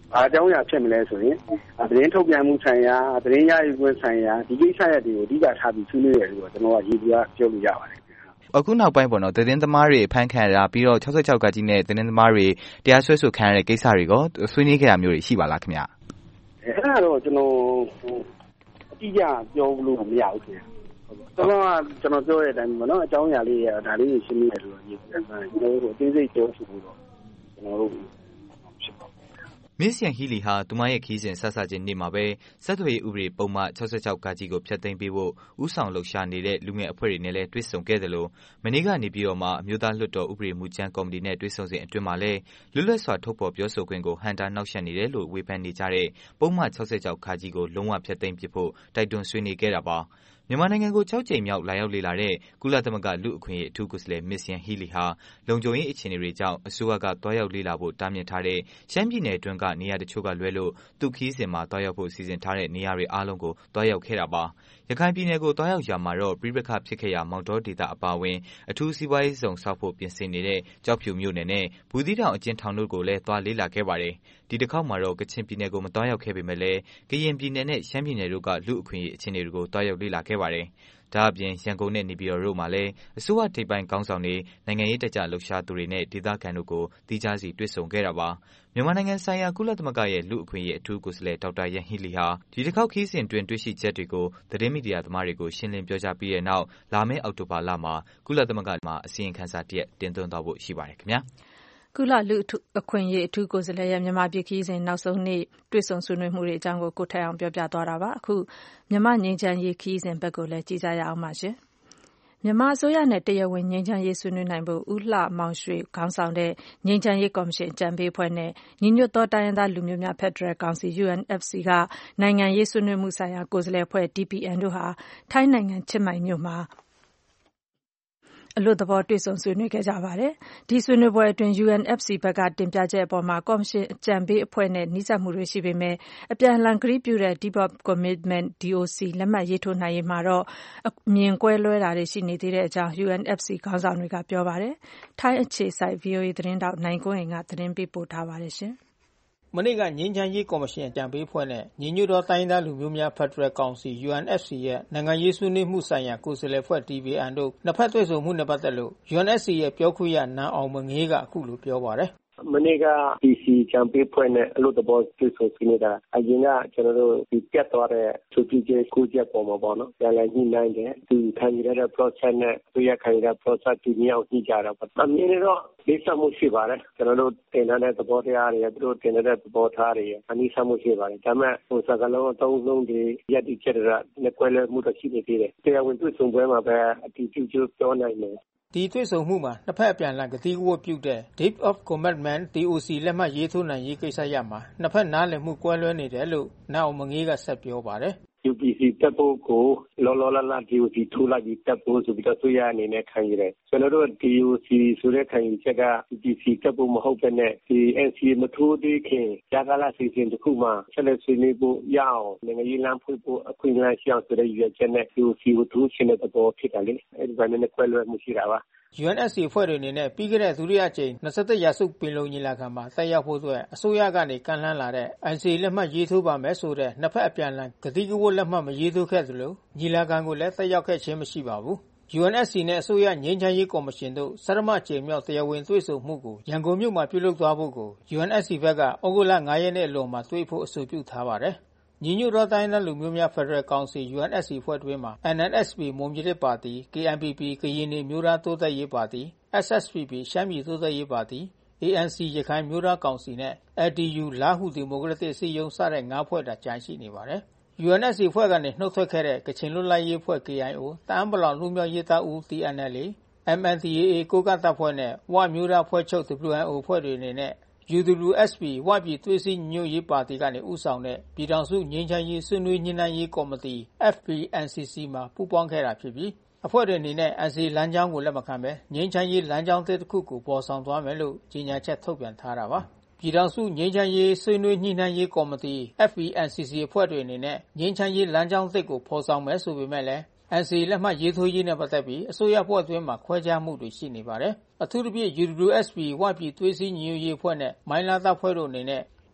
အကြောင်းအရာဖြစ်မလဲဆိုရင်သတင်းထုတ်ပြန်မှုဆိုင်ရာသတင်းရယူခွင့်ဆိုင်ရာဒီကိစ္စရပ်တွေကိုအဓိကထားပြီးဆွေးနွေးရတယ်လို့ကျွန်တော်ကရည်ရွယ်ပြောလို့ရပါတယ်အခုနောက်ပိုင်းပေါ့နော်သတင်းသမားတွေဖမ်းခံရတာပြီးတော့၆၆ကကြီးနဲ့သတင်းသမားတွေတရားစွဲဆိုခံရတဲ့ကိစ္စတွေကိုဆွေးနွေးခဲ့တာမျိုးတွေရှိပါလားခင်ဗျအဲ့ဒါတော့ကျွန်တော်အတိအကျပြောလို့မရဘူးခင်ဗျတော်တော်ကျွန်တော်ပြောတဲ့အတိုင်းပေါ့နော်အကြောင်းအရာလေးဒါလေးရှင်းပြတယ်လို့ရည်ရွယ်ပါတယ်ကျွန်တော်တို့အသေးစိတ်ပြောဆိုလို့တော့ကျွန်တော်တို့မစ္စယန်ဟီလီဟာသူမရဲ့ခီးစဉ်ဆက်ဆခြင်းနေ့မှာပဲဆက်သွယ်ရေးဥပဒေပုံမှန်၆၆ကကြီးကိုဖျက်သိမ်းပေးဖို့ဥဆောင်လှုပ်ရှားနေတဲ့လူငယ်အဖွဲ့တွေနဲ့လည်းတွေ့ဆုံခဲ့တယ်လို့မနေ့ကနေပြီးတော့မှအမျိုးသားလွှတ်တော်ဥပဒေမူကြမ်းကော်မတီနဲ့တွေ့ဆုံစဉ်အတွင်းမှာလည်းလွတ်လပ်စွာထုတ်ဖော်ပြောဆိုခွင့်ကိုဟန်တာနှောက်ယှက်နေတယ်လို့ဝေဖန်နေကြတဲ့ပုံမှန်၆၆ကကြီးကိုလုံးဝဖျက်သိမ်းပစ်ဖို့တိုက်တွန်းဆွေးနွေးခဲ့တာပါမြန်မာနိုင်ငံကို၆ကြိမ်မြောက်လာရောက်လေ့လာတဲ့ကုလသမဂ္ဂလူ့အခွင့်အရေးအထူးကိုယ်စားလှယ်မစ္စယန်ဟီလီဟာလုံခြုံရေးအခြေအနေတွေကြောင့်အစိုးရကတွားရောက်လေ့လာဖို့တားမြစ်ထားတဲ့ရှမ်းပြည်နယ်အတွင်းကနေရာတချို့ကလွဲလို့သူခီးစဉ်မှာတွားရောက်ဖို့စီစဉ်ထားတဲ့နေရာတွေအားလုံးကိုတွားရောက်ခဲ့တာပါရခိုင်ပြည်နယ်ကိုတွားရောက်ရာမှာတော့ပြည်ပခတ်ဖြစ်ခဲ့ရာမောင်တော်ဒေသအပါအဝင်အထူးစီးပွားရေးဆောင်ဆောက်ဖို့ပြင်ဆင်နေတဲ့ကြောက်ဖြူမြို့နယ်နဲ့ဘူးသီးတောင်အကျဉ်းထောင်တို့ကိုလည်းတွားလေ့လာခဲ့ပါတယ်ဒီတစ်ခေါက်မှာတော့ကချင်ပြည်နယ်ကိုမတွားရောက်ခဲ့ပေမဲ့လည်းကရင်ပြည်နယ်နဲ့ရှမ်းပြည်နယ်တို့ကလူ့အခွင့်အရေးအခြေအနေတွေကိုတွားရောက်လေ့လာခဲ့ပါတယ်ဒါအပြင်ရန်ကုန်နဲ့နေပြည်တော်တို့မှာလည်းအစိုးရထိပ်ပိုင်းကောင်းဆောင်တွေနိုင်ငံရေးတကြလှုပ်ရှားသူတွေနဲ့ဒေသခံတို့ကိုတီးခြားစီတွေ့ဆုံခဲ့တာပါမြန်မာနိုင်ငံဆိုင်ရာကုလသမဂ္ဂရဲ့လူ့အခွင့်အရေးအထူးကိုယ်စားလှယ်ဒေါက်တာယန်ဟီလီဟာဒီတစ်ခေါက်ခီးစဉ်တွင်တွေ့ရှိချက်တွေကိုသတင်းမီဒီယာသမားတွေကိုရှင်းလင်းပြောကြားပြီးတဲ့နောက်လာမယ့်အောက်တိုဘာလမှာကုလသမဂ္ဂမှာအစီရင်ခံစာတရက်တင်သွင်းသွားဖို့ရှိပါတယ်ခင်ဗျာကုလလူအခွင့်အရေးအထူးကိုယ်စားလှယ်ရဲ့မြန်မာပြည်ခီးစဉ်နောက်ဆုံးနေ့တွေ့ဆုံဆွေးနွေးမှုတွေအကြောင်းကိုကိုထက်အောင်ပြောပြသွားတာပါအခုမြန်မာငြိမ်းချမ်းရေးခီးစဉ်ဘက်ကိုလည်းကြည့်ကြရအောင်ပါရှင်မြန်မာအစိုးရနဲ့တရားဝင်ငြိမ်းချမ်းရေးဆွေးနွေးနိုင်ဖို့ဦးလှမောင်ရွှေခေါင်းဆောင်တဲ့ငြိမ်းချမ်းရေးကော်မရှင်အကြံပေးအဖွဲ့နဲ့ညီညွတ်သောတိုင်းရင်းသားလူမျိုးများဖက်ဒရယ်ကောင်စီ U N F C ကနိုင်ငံရေးဆွေးနွေးမှုဆိုင်ရာကိုယ်စားလှယ်အဖွဲ့ D P N တို့ဟာထိုင်းနိုင်ငံချင်းမိုင်မြို့မှာအလို့သဘောတွေ့ဆုံဆွေးနွေးခဲ့ကြပါတယ်။ဒီဆွေးနွေးပွဲအတွင်း U N F C ဘက်ကတင်ပြချက်အပေါ်မှာကော်မရှင်အကြံပေးအဖွဲ့နဲ့နှိစက်မှုတွေရှိပေမဲ့အပြန်အလှန်ကတိပြုတဲ့ Deed of Commitment D O C လက်မှတ်ရေးထိုးနိုင်ရေးမှာတော့အမြင်ကွဲလွဲတာတွေရှိနေသေးတဲ့အကြောင်း U N F C ခေါင်းဆောင်တွေကပြောပါတယ်။ထိုင်းအခြေစိုက် V O A သတင်းတောက်နိုင်ကွန်းအိမ်ကသတင်းပေးပို့ထားပါတယ်ရှင်။မနေ့ကငြိမ်းချမ်းရေးကော်မရှင်အကြံပေးအဖွဲ့နဲ့ညီညွတ်သောတိုင်းသားလူမျိုးများဖက်ဒရယ်ကောင်စီ U N F C ရဲ့နိုင်ငံရေးဆွေးနွေးမှုဆိုင်ရာကိုယ်စားလှယ်အဖွဲ့ D P N တို့နှစ်ဖက်တွေ့ဆုံမှုနဲ့ပတ်သက်လို့ U N F C ရဲ့ပြောခွင့်ရနန်းအောင်မငေးကအခုလိုပြောပါတယ်မနေ့က D C ချမ်ပေးဖွဲ့နဲ့အလို့တဘောတွေ့ဆုံဆွေးနွေးတာအရင်ကကျွန်တော်တို့ဒီပြတ်သွားတဲ့သူကြည့်ချက်ကိုကြက်ပေါ်မှာပေါ့နော်ပြန်လည်ညှိနှိုင်းတယ်သူခံရတဲ့ process နဲ့သူရခံရတဲ့ process ဒီမြောက်ညှိကြတာပေါ့အမြင်တော့ဒီစမှုရှိပါတယ်ကျွန်တော်တို့တင်တဲ့သဘောတရားတွေသူတို့တင်တဲ့သဘောထားတွေအနည်းစမှုရှိပါတယ်ဒါပေမဲ့ဟိုစကလုံးအသုံးလုံးတွေရည်တည်ချက်တွေနဲ့ကွဲလွဲမှုတော့ရှိနေသေးတယ်တရားဝင်တွေ့ဆုံပွဲမှာပဲအတီးကျကျပြောနိုင်တယ်ဒီတွေ့ဆုံမှုမှာနှစ်ဖက်အပြန်အလှန်ကတိကဝတ်ပြုတဲ့ Deed of Commitment D O C လက်မှတ်ရေးထိုးနိုင်ရေးကိစ္စရမှာနှစ်ဖက်နားလည်မှုကွဲလွဲနေတယ်လို့နောက်အောင်မငေးကဆက်ပြောပါတယ် U P C တပ်ဖို့ကိုလောလောလတ်လတ် D O C ထိုးလိုက်ပြီးတပ်ဖို့ဆိုပြီးတော့ဆွေးရအနေနဲ့ခံရတယ်ကျွန်တော်တို့ D O C ဆိုတဲ့ခံယူချက်က U P C တပ်ဖို့မဟုတ်ဘဲနဲ့ဒီ N C A မထိုးသေးခင်ဂျာကာလာစီစဉ်တစ်ခုမှဆက်လက်ဆွေးနွေးဖို့ရအောင်နိုင်ငံရေးလမ်းဖွင့်ဖို့အခွင့်အလမ်းရှိအောင်ဆိုတဲ့ရည်ရွယ်ချက်နဲ့ D O C ကိုထိုးရှင်တဲ့သဘောဖြစ်တာလေအဲဒီဘာနဲ့ကွဲလွဲမှုရှိတာပါ U N F C အဖွဲ့တွေအနေနဲ့ပြီးခဲ့တဲ့ဒုတိယအကြိမ်၂၁ရာစုပင်လုံညီလာခံမှာတက်ရောက်ဖို့အတွက်အစိုးရကနေကမ်းလှမ်းလာတဲ့ N C A လက်မှတ်ရေးထိုးပါမယ်ဆိုတဲ့နှစ်ဖက်အပြန်အလှန်ကတိကဝတ်လက်မှတ်မရေးထိုးခဲ့သလိုညီလာခံကိုလည်းတက်ရောက်ခဲ့ခြင်းမရှိပါဘူး။ U N F C နဲ့အစိုးရငြိမ်းချမ်းရေးကော်မရှင်တို့ဆရမကြေမြောက်တရားဝင်တွေ့ဆုံမှုကိုရန်ကုန်မြို့မှာပြုလုပ်သွားဖို့ကို U N F C ဘက်ကဩဂုတ်လ၅ရက်နေ့အလွန်မှာတွေ့ဖို့အဆိုပြုထားပါတယ်။ညီညွတ်သောတိုင်းသားလူမျိုးများဖက်ဒရယ်ကောင်စီ U N F C ဖွဲ့တွင်းမှာ N N S P မွန်ပြည်သစ်ပါတီ K N P P ကရင်နေမျိုးသားတိုးတက်ရေးပါတီ S S P P ရှမ်းပြည်တိုးတက်ရေးပါတီ A N C ရခိုင်မျိုးသားကောင်စီနဲ့ L D U လားဟူဒီမိုကရက်တစ်အစည်းအရုံးစတဲ့ငါးဖွဲ့သာကျန်ရှိနေပါတယ်။ U N F C ဖွဲ့ကနေနှုတ်ထွက်ခဲ့တဲ့ကချင်လွတ်လပ်ရေးအဖွဲ့ K I O တအာင်းပလောင်လူမျိုးရေးသားဦး T N L A M N D A A ကိုကတပ်ဖွဲ့နဲ့ဝမျိုးသားဖွဲ့ချုပ် W N O ဖွဲ့တွေအနေနဲ့U W S P ဝပြည်သွေးစည်းညွတ်ရေးပါတီကနေဦးဆောင်တဲ့ပြည်ထောင်စုငြိမ်းချမ်းရေးဆွေးနွေးညှိနှိုင်းရေးကော်မတီ F P N C C မှာပူးပေါင်းခဲ့တာဖြစ်ပြီးအဖွဲ့တွေအနေနဲ့ N C A လမ်းကြောင်းကိုလက်မခံဘဲငြိမ်းချမ်းရေးလမ်းကြောင်းတစ်ခုကိုပေါ်ဆောင်သွားမယ်လို့ကြေညာချက်ထုတ်ပြန်ထားတာပါပြည်ထောင်စုငြိမ်းချမ်းရေးဆွေးနွေးညှိနှိုင်းရေးကော်မတီ F P N C C အဖွဲ့တွေအနေနဲ့ငြိမ်းချမ်းရေးလမ်းကြောင်းတစ်ကိုပေါ်ဆောင်မယ်ဆိုပေမဲ့လည်းN C A လက်မှတ်ရေးထိုးရေးနဲ့ပတ်သက်ပြီးအစိုးရအဖွဲ့အတွင်းမှာခွဲခြားမှုတွေရှိနေပါတယ်။အထူးသဖြင့် U W S P ဝပြည်သွေးစည်းညီညွတ်ရေးအဖွဲ့နဲ့မိုင်းလားတပ်ဖွဲ့တို့အနေနဲ့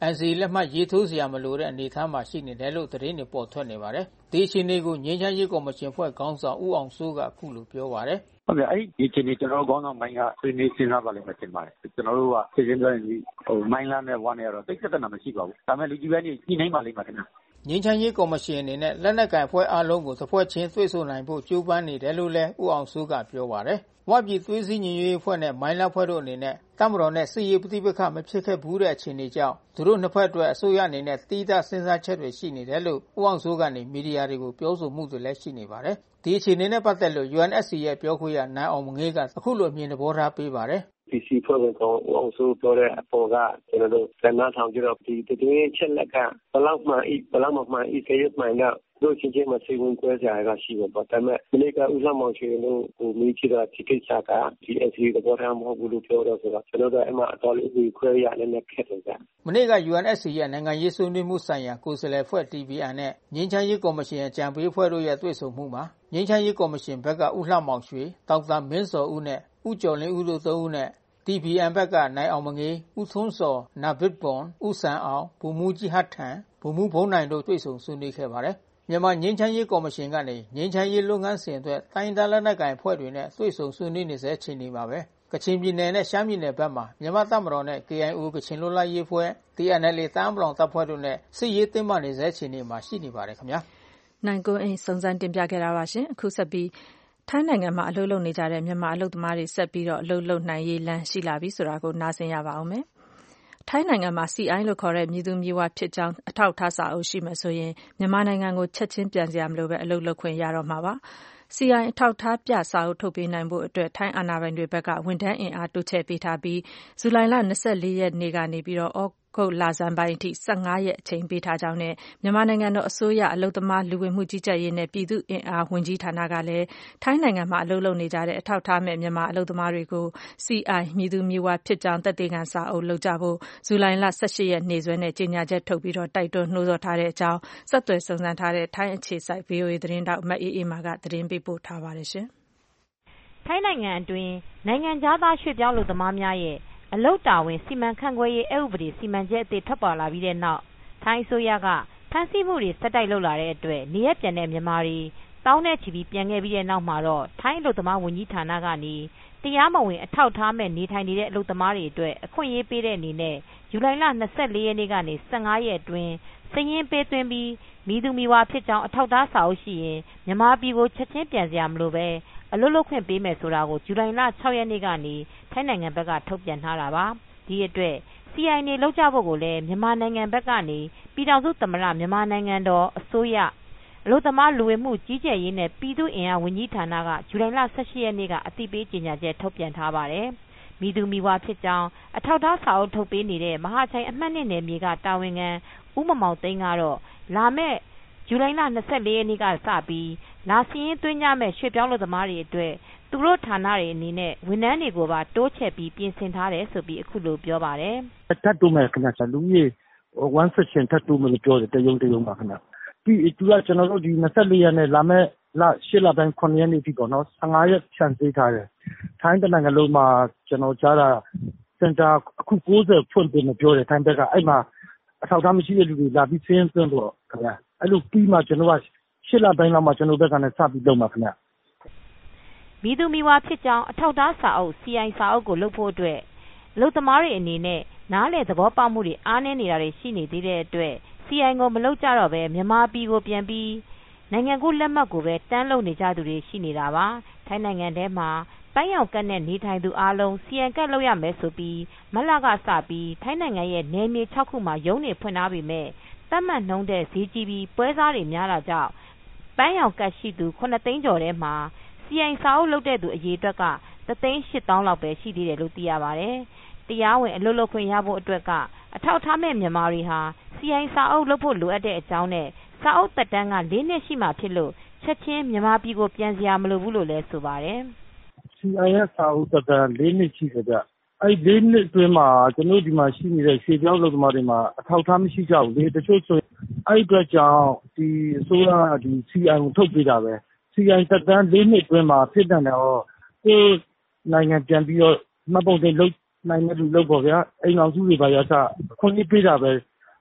အန်စီ လက်မှတ်ရေးထိုးစရာမလိုတဲ့အနေအထားမှာရှိနေတယ်လို့သတင်းတွေပေါ်ထွက်နေပါတယ်။ဒီအခြေအနေကိုငြိမ်းချမ်းရေးကော်မရှင်ဖွဲ့ခေါင်းဆောင်ဦးအောင်စိုးကအခုလိုပြောပါတယ်။ဟုတ်ပြီအဲ့ဒီချိန်นี้ကျွန်တော်တို့ခေါင်းဆောင်ပိုင်းကဆွေးနွေးစဉ်းစားပါလိမ့်မယ်ထင်ပါတယ်ကျွန်တော်တို့ကစစ်စင်းပြောရင်ဒီဟိုမိုင်းလာနဲ့ဝါနဲ့တော့တိတ်သက်သက်မရှိပါဘူးဒါပေမဲ့လူကြီးပိုင်းကြီးညှိနှိုင်းပါလိမ့်မယ်ခင်ဗျငြိမ်းချမ်းရေးကော်မရှင်အနေနဲ့လက်နက်ကိုင်အဖွဲ့အားလုံးကိုသဖွဲ့ချင်းတွေ့ဆုံနိုင်ဖို့ကြိုးပမ်းနေတယ်လို့လည်းဦးအောင်စိုးကပြောပါတယ်။ဝပြည်သွေးစည်းညီညွတ်ရေးအဖွဲ့နဲ့မိုင်းလာဖွဲ့တို့အနေနဲ့တပ်မတော်နဲ့စစ်ရေးပဋိပက္ခမဖြစ်ခဲ့ဘူးတဲ့အခြေအနေကြောင့်သူတို့နှစ်ဖက်အတွက်အစိုးရအနေနဲ့တီးသားစဉ်းစားချက်တွေရှိနေတယ်လို့ဦးအောင်စိုးကနေမီဒီယာတွေကိုပြောဆိုမှုတွေလည်းရှိနေပါတယ်။ဒီအခြေအနေနဲ့ပတ်သက်လို့ ယူအန်အက်ဖ်စီ ရဲ့ပြောခွင့်ရနိုင်အောင်မငေးကအခုလိုအမြင်သဘောထားပေးပါတယ်။ P C ဖွဲ့ဝင်ကောင်အောင်ဆိုပြောတဲ့အပေါ်ကကျွန်တော်တို့စံနှထောင်ကြတော့ဒီတည်င်းချက်လက်ကဘလောက်မှဤဘလောက်မှမှဤကရမှန်တော့တို့ချင်းချင်းမစိဝင်ကွဲကြရရှိတယ်ပေါ့ဒါပေမဲ့မနေ့ကဥလှမောင်ရွှေတို့ဟိုမိချီတော့ဒီကိစ္စကဒီ S C သဘောထားမဟုတ်ဘူးလို့ပြောတော့ဆိုတော့ကျွန်တော်တို့အမှအတော်လေးဝေခွဲရလည်းနဲ့ခက်တယ်ဗျမနေ့က ယူအန်အက်ဖ်စီ ရဲ့နိုင်ငံရေးဆွေးနွေးမှုဆိုင်ရာကိုယ်စားလှယ်ဖွဲ့ T V R နဲ့ငြိမ်းချမ်းရေးကော်မရှင်အကြံပေးအဖွဲ့တို့ရဲ့တွေ့ဆုံမှုမှာငြိမ်းချမ်းရေးကော်မရှင်ဘက်ကဥလှမောင်ရွှေဒေါက်တာမင်းစောဦးနဲ့ဦးကျော်လင်းဦးတို့သုံးဦးနဲ့T V R ဘက်ကနိုင်အောင်မငေးဦးထွန်းစောနာဗစ်ပွန်ဦးစံအောင်ဘူမူကြီးဟတ်ထံဘူမူဘုံနိုင်တို့တွေ့ဆုံဆွေးနွေးခဲ့ပါတယ်မြန်မာငြိမ်းချမ်းရေးကော်မရှင်ကနေငြိမ်းချမ်းရေးလုပ်ငန်းစဉ်အတွက်တိုင်းဒေသလက်နက်ကိုင်အဖွဲ့တွေနဲ့တွေ့ဆုံဆွေးနွေးနေစေချိန်နေပါပဲကချင်ပြည်နယ်နဲ့ရှမ်းပြည်နယ်ဘက်မှာမြန်မာတပ်မတော်နဲ့ K I O ကချင်လွတ်လပ်ရေးအဖွဲ့ T N L A တအာင်းပလောင်တပ်ဖွဲ့တို့နဲ့စစ်ရေးတင်းမာနေစေချိန်နေမှာရှိနေပါတယ်ခင်ဗျာနိုင်ကွန်းအိမ်စုံစမ်းတင်ပြခဲ့တာပါရှင်အခုဆက်ပြီးထိုင်းနိုင်ငံမှာအလုပ်လုပ်နေကြတဲ့မြန်မာအလုပ်သမားတွေဆက်ပြီးတော့အလုပ်လုပ်နိုင်ရေးလမ်းရှိလာပြီဆိုတာကိုနားဆင်ရပါအောင်မယ်ထိုင်းနိုင်ငံမှာ C I လို့ခေါ်တဲ့မြည်သူမြည်ဝါဖြစ်ကြောင်းအထောက်အထားစာအုပ်ရှိမှဆိုရင်မြန်မာနိုင်ငံကိုချက်ချင်းပြန်စရာမလိုပဲအလုပ်လုပ်ခွင့်ရတော့မှာပါ C I အထောက်အထားပြစာအုပ်ထုတ်ပေးနိုင်ဖို့အတွက်ထိုင်းအာဏာပိုင်တွေဘက်ကဝန်ထမ်းအင်အားတိုးချဲ့ပေးထားပြီးဇူလိုင်လ၂၄ရက်နေ့ကနေပြီးတော့ဩဂုတ်လဆန်းပိုင်းအထိ၁၅ရက်အချိန်ပေးထားကြောင်းနဲ့မြန်မာနိုင်ငံတော်အစိုးရအလုပ်သမားလူဝင်မှုကြီးကြပ်ရေးနဲ့ပြည်သူ့အင်အားဝန်ကြီးဌာနကလည်းထိုင်းနိုင်ငံမှာအလုပ်လုပ်နေကြတဲ့အထောက်အထားမဲ့မြန်မာအလုပ်သမားတွေကို C I မြည်သူမြည်ဝါဖြစ်ကြောင်းသက်သေခံစာအုပ်လုပ်ကြဖို့ဇူလိုင်လ၁၈ရက်နေ့စွဲနဲ့ကြေညာချက်ထုတ်ပြီးတော့တိုက်တွန်းနှိုးဆော်ထားတဲ့အကြောင်းဆက်သွယ်စုံစမ်းထားတဲ့ထိုင်းအခြေစိုက် V O A သတင်းတောက်မအေးအေးမာကသတင်းပေးပို့ထားပါတယ်ရှင်ထိုင်းနိုင်ငံအတွင်းနိုင်ငံခြားသားရွှေ့ပြောင်းအလုပ်သမားများရဲ့အလုပ်တာဝန်စီမံခန့်ခွဲရေးအဥပဒေစီမံချက်အသစ်ထွက်ပေါ်လာပြီးတဲ့နောက်ထိုင်းအစိုးရကဖမ်းဆီးမှုတွေဆက်တိုက်လုပ်လာတဲ့အတွက်နေရပြန်တဲ့မြန်မာတွေတောင်းနဲ့ချီပြီးပြန်ခဲ့ပြီးတဲ့နောက်မှာတော့ထိုင်းအလုပ်သမားဝန်ကြီးဌာနကနေတရားမဝင်အထောက်အထားမဲ့နေထိုင်နေတဲ့အလုပ်သမားတွေအတွက်အခွင့်အရေးပေးတဲ့အနေနဲ့ဇူလိုင်လ၂၄ရက်နေ့ကနေ၁၅ရက်အတွင်းစာရင်းပေးသွင်းပြီးမိသူမိဝါဖြစ်ကြောင်းအထောက်အထားစာအုပ်ရှိရင်မြန်မာပြည်ကိုချက်ချင်းပြန်စရာမလိုပဲအလုပ်လုပ်ခွင့်ပေးမယ်ဆိုတာကိုဇူလိုင်လ၆ရက်နေ့ကနေထိုင်းနိုင်ငံဘက်ကထုတ်ပြန်ထားတာပါဒီအတွက် C I နေလောက်ကြဖို့ကိုလည်းမြန်မာနိုင်ငံဘက်ကနေပြည်ထောင်စုသမ္မတမြန်မာနိုင်ငံတော်အစိုးရအလုပ်သမားလူဝင်မှုကြီးကြပ်ရေးနဲ့ပြည်သူ့အင်အားဝန်ကြီးဌာနကဇူလိုင်လ၁၈ရက်နေ့ကအသိပေးကြေညာချက်ထုတ်ပြန်ထားပါတယ်မိသူမိဝါဖြစ်ကြောင်းအထောက်အထားစာအုပ်ထုတ်ပေးနေတဲ့မဟာချိုင်အမှတ်နှစ်နယ်မြေကတာဝန်ခံဦးမမောင်သိန်းကတော့လာမယ့်ဇူလိုင်လ၂၄ရက်နေ့ကစပြီးလာစီရင်သွင်းကြမဲ့ရွှေ့ပြောင်းလုပ်သမားတွေအတွက်သူတို့ဌာနတွေအနေနဲ့ဝန်ထမ်းတွေကိုပါတိုးချဲ့ပြီးပြင်ဆင်ထားတယ်ဆိုပြီးအခုလိုပြောပါတယ်ထပ်တိုးမယ်ခင်ဗျာလူကြီးone section ထပ်တိုးမယ်လို့ပြောတယ်တယုံတယုံပါခင်ဗျာဒီသူကကျွန်တော်တို့ဒီ၂၄ရက်နဲ့လာမယ့်လ၈လပိုင်း၇ရက်နေ့ထိပေါ့နော်၁၅ရက်ချန်ပေးထားတယ်ထိုင်းတနိုင်ငံလုံးမှာကျွန်တော်ကြားတာစင်တာအခု၉၀ဖွင့်ပေးမယ်ပြောတယ်ထိုင်းဘက်ကအဲ့မှာအထောက်အထားမရှိတဲ့လူတွေလာပြီးဆင်းသွင်းတော့ခင်ဗျာအဲ့လိုပြီးမှကျွန်တော်က၈လပိုင်းလောက်မှကျွန်တော်ဘက်ကလည်းစပြီးလုပ်မှာခင်ဗျာမိသူမိဝါဖြစ်ကြောင်းအထောက်အထားစာအုပ် C I စာအုပ်ကိုလုပ်ဖို့အတွက်အလုပ်သမားတွေအနေနဲ့နားလည်သဘောပေါက်မှုတွေအားနည်းနေတာတွေရှိနေသေးတဲ့အတွက် C I ကိုမလုပ်ကြတော့ပဲမြန်မာပြည်ကိုပြန်ပြီးနိုင်ငံကူးလက်မှတ်ကိုပဲတန်းလုပ်နေကြသူတွေရှိနေတာပါထိုင်းနိုင်ငံထဲမှာပန်းရောင်ကတ်နဲ့နေထိုင်သူအားလုံး C I ကတ်လုပ်ရမယ်ဆိုပြီးမတ်လကစပြီးထိုင်းနိုင်ငံရဲ့နယ်မြေ၆ခုမှာရုံးတွေဖွင့်ထားပေမဲ့သတ်မှတ်နှုန်းတဲ့ဈေးကြီးပြီးပွဲစားတွေများတာကြောင့်ပန်းရောင်ကတ်ရှိသူ၇သိန်းကျော်ထဲမှာC I စာအုပ်လုပ်တဲ့သူအရေအတွက်ကတသိန်း၈သောင်းလောက်ပဲရှိသေးတယ်လို့သိရပါတယ်တရားဝင်အလုပ်လုပ်ခွင့်ရဖို့အတွက်ကအထောက်အထားမဲ့မြန်မာတွေဟာ C I စာအုပ်လုပ်ဖို့လိုအပ်တဲ့အကြောင်းနဲ့စာအုပ်သက်တမ်းက၄နှစ်ရှိမှဖြစ်လို့ချက်ချင်းမြန်မာပြည်ကိုပြန်စရာမလိုဘူးလို့လည်းဆိုပါတယ် C I ရဲ့စာအုပ်သက်တမ်း၄နှစ်ရှိကြတယ်အဲ့၄နှစ်အတွင်းမှာကျွန်တော်ဒီမှာရှိနေတဲ့ရွှေပြောင်းလုပ်သမားတွေမှာအထောက်အထားမရှိကြဘူးလေတချို့ဆိုအဲ့အတွက်ကြောင့်ဒီအစိုးရဒီ C I ကိုထုတ်ပေးတာပဲC I သက်တမ်း၄နှစ်အတွင်းမှာဖြစ်တယ်တော့ကိုယ်နိုင်ငံပြန်ပြီးတော့မှတ်ပုံတင်လုပ်နိုင်တဲ့လူလုပ်ပေါ့ဗျာအိမ်အောင်စုတွေပါရစခွင့်ပြုပေးတာပဲ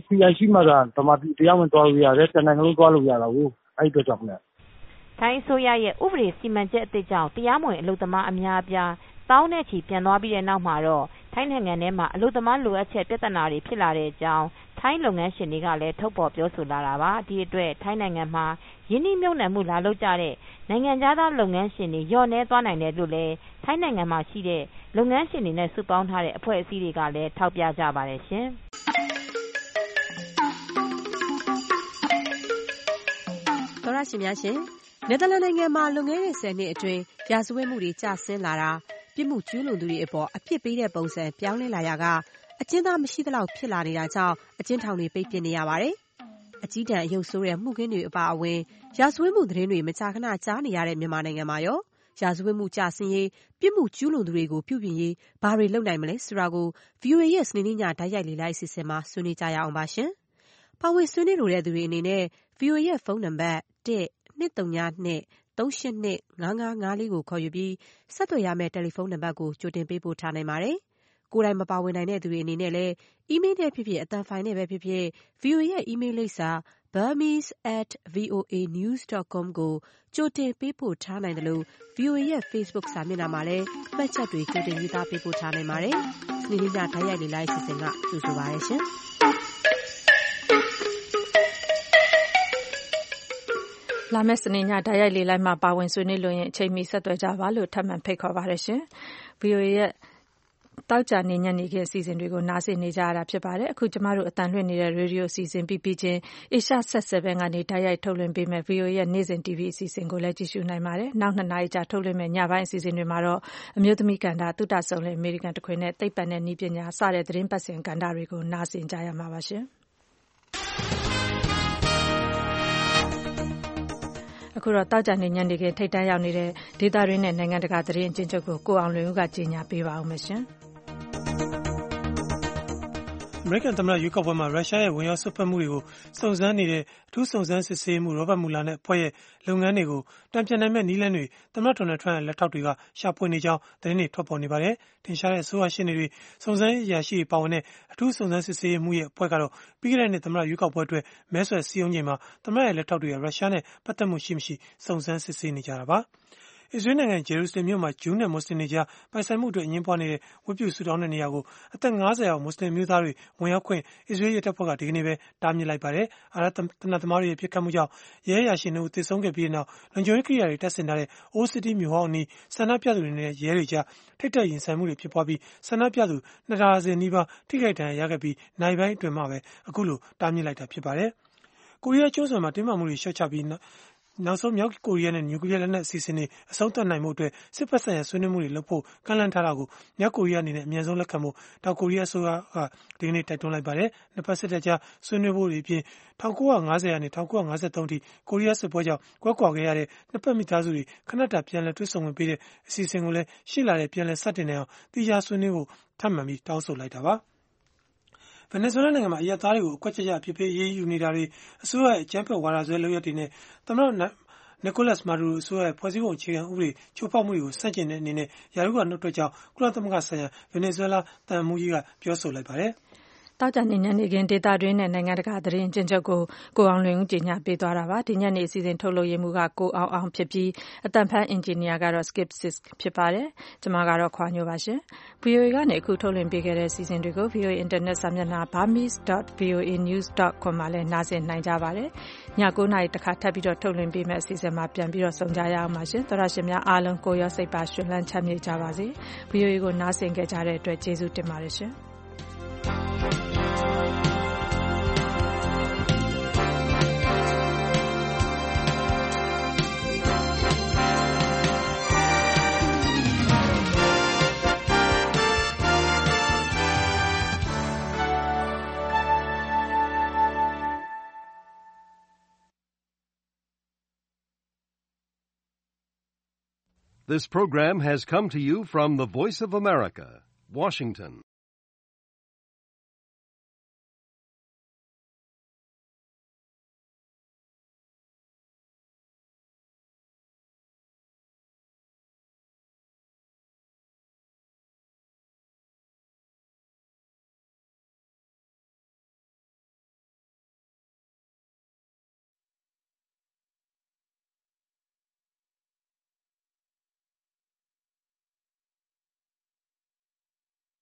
စီ အိုင် ရှိမှသာဗမာပြည်တရားဝင်သွားလို့ရတယ်တနိုင်ငံလုံးသွားလို့ရတာကိုအဲ့ဒီတော့ကြောင့်လည်းထိုင်းအစိုးရရဲ့ဥပဒေစီမံချက်အသစ်ကြောင့်တရားမဝင်အလုပ်သမားအများအပြားတောင်းနဲ့ချီပြန်သွားပြီးတဲ့နောက်မှာတော့ထိုင်းနိုင်ငံထဲမှာအလုပ်သမားလိုအပ်ချက်ပြဿနာတွေဖြစ်လာတဲ့အကြောင်းထိုင်းလုပ်ငန်းရှင်တွေကလည်းထုတ်ဖော်ပြောဆိုလာတာပါဒီအတွက်ထိုင်းနိုင်ငံမှာယင်းနှိမ့်မြုပ်နှံမှုလာလုပ်ကြတဲ့နိုင်ငံခြားသားလုပ်ငန်းရှင်တွေညော့နေသွားနိုင်တယ်လို့လည်းထိုင်းနိုင်ငံမှာရှိတဲ့လုပ်ငန်းရှင်တွေနဲ့စုပေါင်းထားတဲ့အဖွဲ့အစည်းတွေကလည်းထောက်ပြကြပါတယ်ရှင်သောရရှိများရှင်နယ်သာလန်နိုင်ငံမှာလွန်ခဲ့တဲ့ဆယ်နှစ်အတွင်းရာဇဝတ်မှုတွေကျဆင်းလာတာပြစ်မှုကျူးလွန်သူတွေအပေါ်အပြစ်ပေးတဲ့ပုံစံပြောင်းလဲလာရကအကျဉ်းသားမရှိသလောက်ဖြစ်လာနေတာကြောင့်အကျဉ်းထောင်တွေပိတ်ပစ်နေရပါတယ်။အကြီးတန်းအယုတ်ဆိုးတဲ့မှုခင်းတွေအပါအဝင်ရာဇဝတ်မှုသတင်းတွေမကြာခဏကြားနေရတဲ့မြန်မာနိုင်ငံမှာရောရာဇဝတ်မှုကျဆင်းရေးပြစ်မှုကျူးလွန်သူတွေကိုပြုပြင်ရေးဘာတွေလုပ်နိုင်မလဲဆိုတာကို ဗွီအိုအေ ရဲ့စနေနေ့ညတိုက်ရိုက်လေ့လာအစီအစဉ်မှာဆွေးနွေးကြရအောင်ပါရှင်။ပါဝင်ဆွေးနွေးလိုတဲ့သူတွေအနေနဲ့ ဗွီအိုအေ ရဲ့ဖုန်းနံပါတ်တစ် နှစ် သုံး နှစ် သုံး ရှစ် နှစ် ငါး ငါး ငါး လေးကိုခေါ်ယူပြီးဆက်သွယ်ရမယ့်တယ်လီဖုန်းနံပါတ်ကိုကြိုတင်ပေးပို့ထားနိုင်ပါတယ်။ကိုယ်တိုင်မပါဝင်နိုင်တဲ့သူတွေအနေနဲ့လည်းအီးမေးလ်နဲ့ဖြစ်ဖြစ်အသံဖိုင်နဲ့ပဲဖြစ်ဖြစ် ဗွီအိုအေ ရဲ့အီးမေးလ်လိပ်စာ burmese at voa news dot com ကိုကြိုတင်ပေးပို့ထားနိုင်တယ်လို့ ဗွီအိုအေ ရဲ့ Facebook စာမျက်နှာမှာလည်းမှတ်ချက်တွေကြိုတင်ရေးသားပေးပို့ထားနိုင်ပါတယ်။စနေနေ့ညတိုက်ရိုက်လေ့လာအစီအစဉ်ကကြိုဆိုပါရရှင်။လာမယ့်စနေညတိုက်ရိုက်လေလိုက်မှာပါဝင်ဆွေးနွေးလို့ရင်အချိန်မီဆက်သွယ်ကြပါလို့ထပ်မံဖိတ်ခေါ်ပါရရှင်။ ဗွီအိုအေရဲ့တောက်ကြနေညနေခင်းအစီအစဉ်တွေကိုနားဆင်နေကြရတာဖြစ်ပါတယ်။အခုကျမတို့အတန်လွှင့်နေတဲ့ရေဒီယိုအစီအစဉ်ပြီးပြီးချင်း Asia Set ဆယ် ကနေတိုက်ရိုက်ထုတ်လွှင့်ပေးမဲ့ ဗွီအိုအေရဲ့နေ့စဉ် တီဗီ အစီအစဉ်ကိုလည်းကြည့်ရှုနိုင်ပါတယ်။နောက်နှစ်နာရီကြာထုတ်လွှင့်မဲ့ညပိုင်းအစီအစဉ်တွေမှာတော့အမျိုးသမီးကဏ္ဍသုတဆုံလင်အမေရိကန်တခွင်နဲ့သိပ္ပံနဲ့နည်းပညာစတဲ့သတင်းပတ်စဉ်ကဏ္ဍတွေကိုနားဆင်ကြရမှာပါရှင်။အခုတော့တောက်ကြနေညနေခင်းထိတ်တန့်ရောက်နေတဲ့ဒေသတွင်းနဲ့နိုင်ငံတကာသတင်းအကျဉ်းချုပ်ကိုကိုအောင်လွင်ဦးကကြီးညာပေးပါအောင်မရှင်။အမေရိကန်သမ္မတရွေးကောက်ပွဲမှာရုရှားရဲ့ဝင်ရောက်စွက်ဖက်မှုတွေကိုစုံစမ်းနေတဲ့အထူးစုံစမ်းစစ်ဆေးမှုရောဘတ်မူလာနဲ့အဖွဲ့ရဲ့လုပ်ငန်းတွေကိုတံပြန်နိုင်မဲ့နည်းလမ်းတွေသမ္မတဒေါ်နယ်ထရန့်ရဲ့လက်ထောက်တွေကရှာဖွေနေကြောင်းသတင်းတွေထွက်ပေါ်နေပါတယ်။ထင်ရှားတဲ့အစိုးရရှင်းနေတွေစုံစမ်းရာရှိတွေပါဝင်တဲ့အထူးစုံစမ်းစစ်ဆေးမှုရဲ့အဖွဲ့ကတော့ပြီးခဲ့တဲ့နှစ်သမ္မတရွေးကောက်ပွဲအတွက်မဲဆွယ်စည်းရုံးချိန်မှာသမ္မတရဲ့လက်ထောက်တွေကရုရှားနဲ့ပတ်သက်မှုရှိမရှိစုံစမ်းစစ်ဆေးနေကြတာပါ။အစ္စရေးနိုင်ငံဂျေရုဆလင်မြို့မှာဂျူးနဲ့မွတ်စလင်တွေကြားပိုင်ဆိုင်မှုအတွက်အငြင်းပွားနေတဲ့ဝတ်ပြုဆုတောင်းတဲ့နေရာကိုအသက်ငါးဆယ်အောက်မွတ်စလင်မျိုးသားတွေဝင်ရောက်ခွင့်အစ္စရေးရဲတပ်ဖွဲ့ကဒီကနေ့ပဲတားမြစ်လိုက်ပါတယ်။အာရတ်တနတ်သမားတွေရဲ့ပြစ်ခတ်မှုကြောင့်ရဲအရာရှိတို့သေဆုံးခဲ့ပြီးနောက်လုံခြုံရေးကိရိယာတွေတပ်ဆင်ထားတဲ့အိုးစတီမြို့ဟောင်းအနီးဆန္ဒပြသူတွေနဲ့ရဲတွေကြားထိပ်တိုက်ရင်ဆိုင်မှုတွေဖြစ်ပွားပြီးဆန္ဒပြသူနှစ်ဒါဇင်နီးပါးထိခိုက်ဒဏ်ရာရခဲ့ပြီးနိုင်ပိုင်းအတွင်းမှာပဲအခုလိုတားမြစ်လိုက်တာဖြစ်ပါတယ်။ကိုရီးယားကျွန်းဆွယ်မှာတင်းမာမှုတွေရှော့ချပြီးနောက်ဆုံးမြောက်ကိုရီးယားနဲ့နျူကလီးယားလက်နက်အစီအစဉ်တွေအဆုံးသတ်နိုင်မှုအတွက်စစ်ဖက်ဆိုင်ရာဆွေးနွေးမှုတွေလုပ်ဖို့ကမ်းလှမ်းထားတာကိုမြောက်ကိုရီးယားအနေနဲ့အမြန်ဆုံးလက်ခံဖို့တောင်ကိုရီးယားအစိုးရကဒီကနေ့တိုက်တွန်းလိုက်ပါတယ်။နှစ်ဖက်စစ်တပ်ကြားဆွေးနွေးဖို့တွေအပြင်၁၉၅၀ကနေ၁၉၅၃အထိကိုရီးယားစစ်ပွဲကြောင့်ကွဲကွာခဲ့ရတဲ့နှစ်ဖက်မိသားစုတွေခဏတာပြန်လည်တွေ့ဆုံဝင်ပေးတဲ့အစီအစဉ်ကိုလည်းရှေ့လာတဲ့ပြန်လည်စတင်နိုင်အောင်တိကျဆွေးနွေးဖို့ထပ်မံပြီးတောင်းဆိုလိုက်တာပါ။ဗင်နီဇွဲလားနိုင်ငံမှာအရပ်သားတွေကိုအကွက်ကျကျအပြစ်ပေးရေးယူနေတာတွေအစိုးရရဲ့အကြမ်းဖက်ဝါဒစွဲလုပ်ရပ်တွေနဲ့သမ္မတနီကိုလတ်မာဒူရိုအစိုးရရဲ့ဖွဲ့စည်းပုံအခြေခံဥပဒေချိုးဖောက်မှုတွေကိုဆန့်ကျင်တဲ့အနေနဲ့ယာရုကနှုတ်ထွက်ကြောင်းကုလသမဂ္ဂဆိုင်ရာဗင်နီဇွဲလားသံအမတ်ကြီးကပြောဆိုလိုက်ပါတယ်။တောက်ကြနေညနေခင်းဒေသတွင်းနဲ့နိုင်ငံတကာသတင်းအကျဉ်းချုပ်ကိုကိုအောင်လွင်ဦးကြီးညာပေးသွားတာပါဒီညနေအစီအစဉ်ထုတ်လုပ်ရေးမှုကကိုအောင်အောင်ဖြစ်ပြီးအတန်ဖန်အင်ဂျင်နီယာကတော့ Skip Six ဖြစ်ပါတယ်ကျွန်မကတော့ခွာညိုပါရှင် ဗွီအိုအေ ကနေအခုထုတ်လွှင့်ပေးခဲ့တဲ့စီစဉ်တွေကို ဗွီအိုအေ internet စာမျက်နှာ burmese dot voa news dot com မှာလည်းနားဆင်နိုင်ကြပါတယ်ညကိုးနာရီတခါထပ်ပြီးတော့ထုတ်လွှင့်ပေးမယ့်အစီအစဉ်မှာပြန်ပြီးတော့ဆုံကြရအောင်ပါရှင်သောရရှင်များအားလုံးကိုရောစိတ်ပါရှင်လန်းချမ်းမြေ့ကြပါစေ ဗွီအိုအေ ကိုနားဆင်ကြတဲ့အတွက်ကျေးဇူးတင်ပါတယ်ရှင် This program has come to you from the Voice of America, Washington.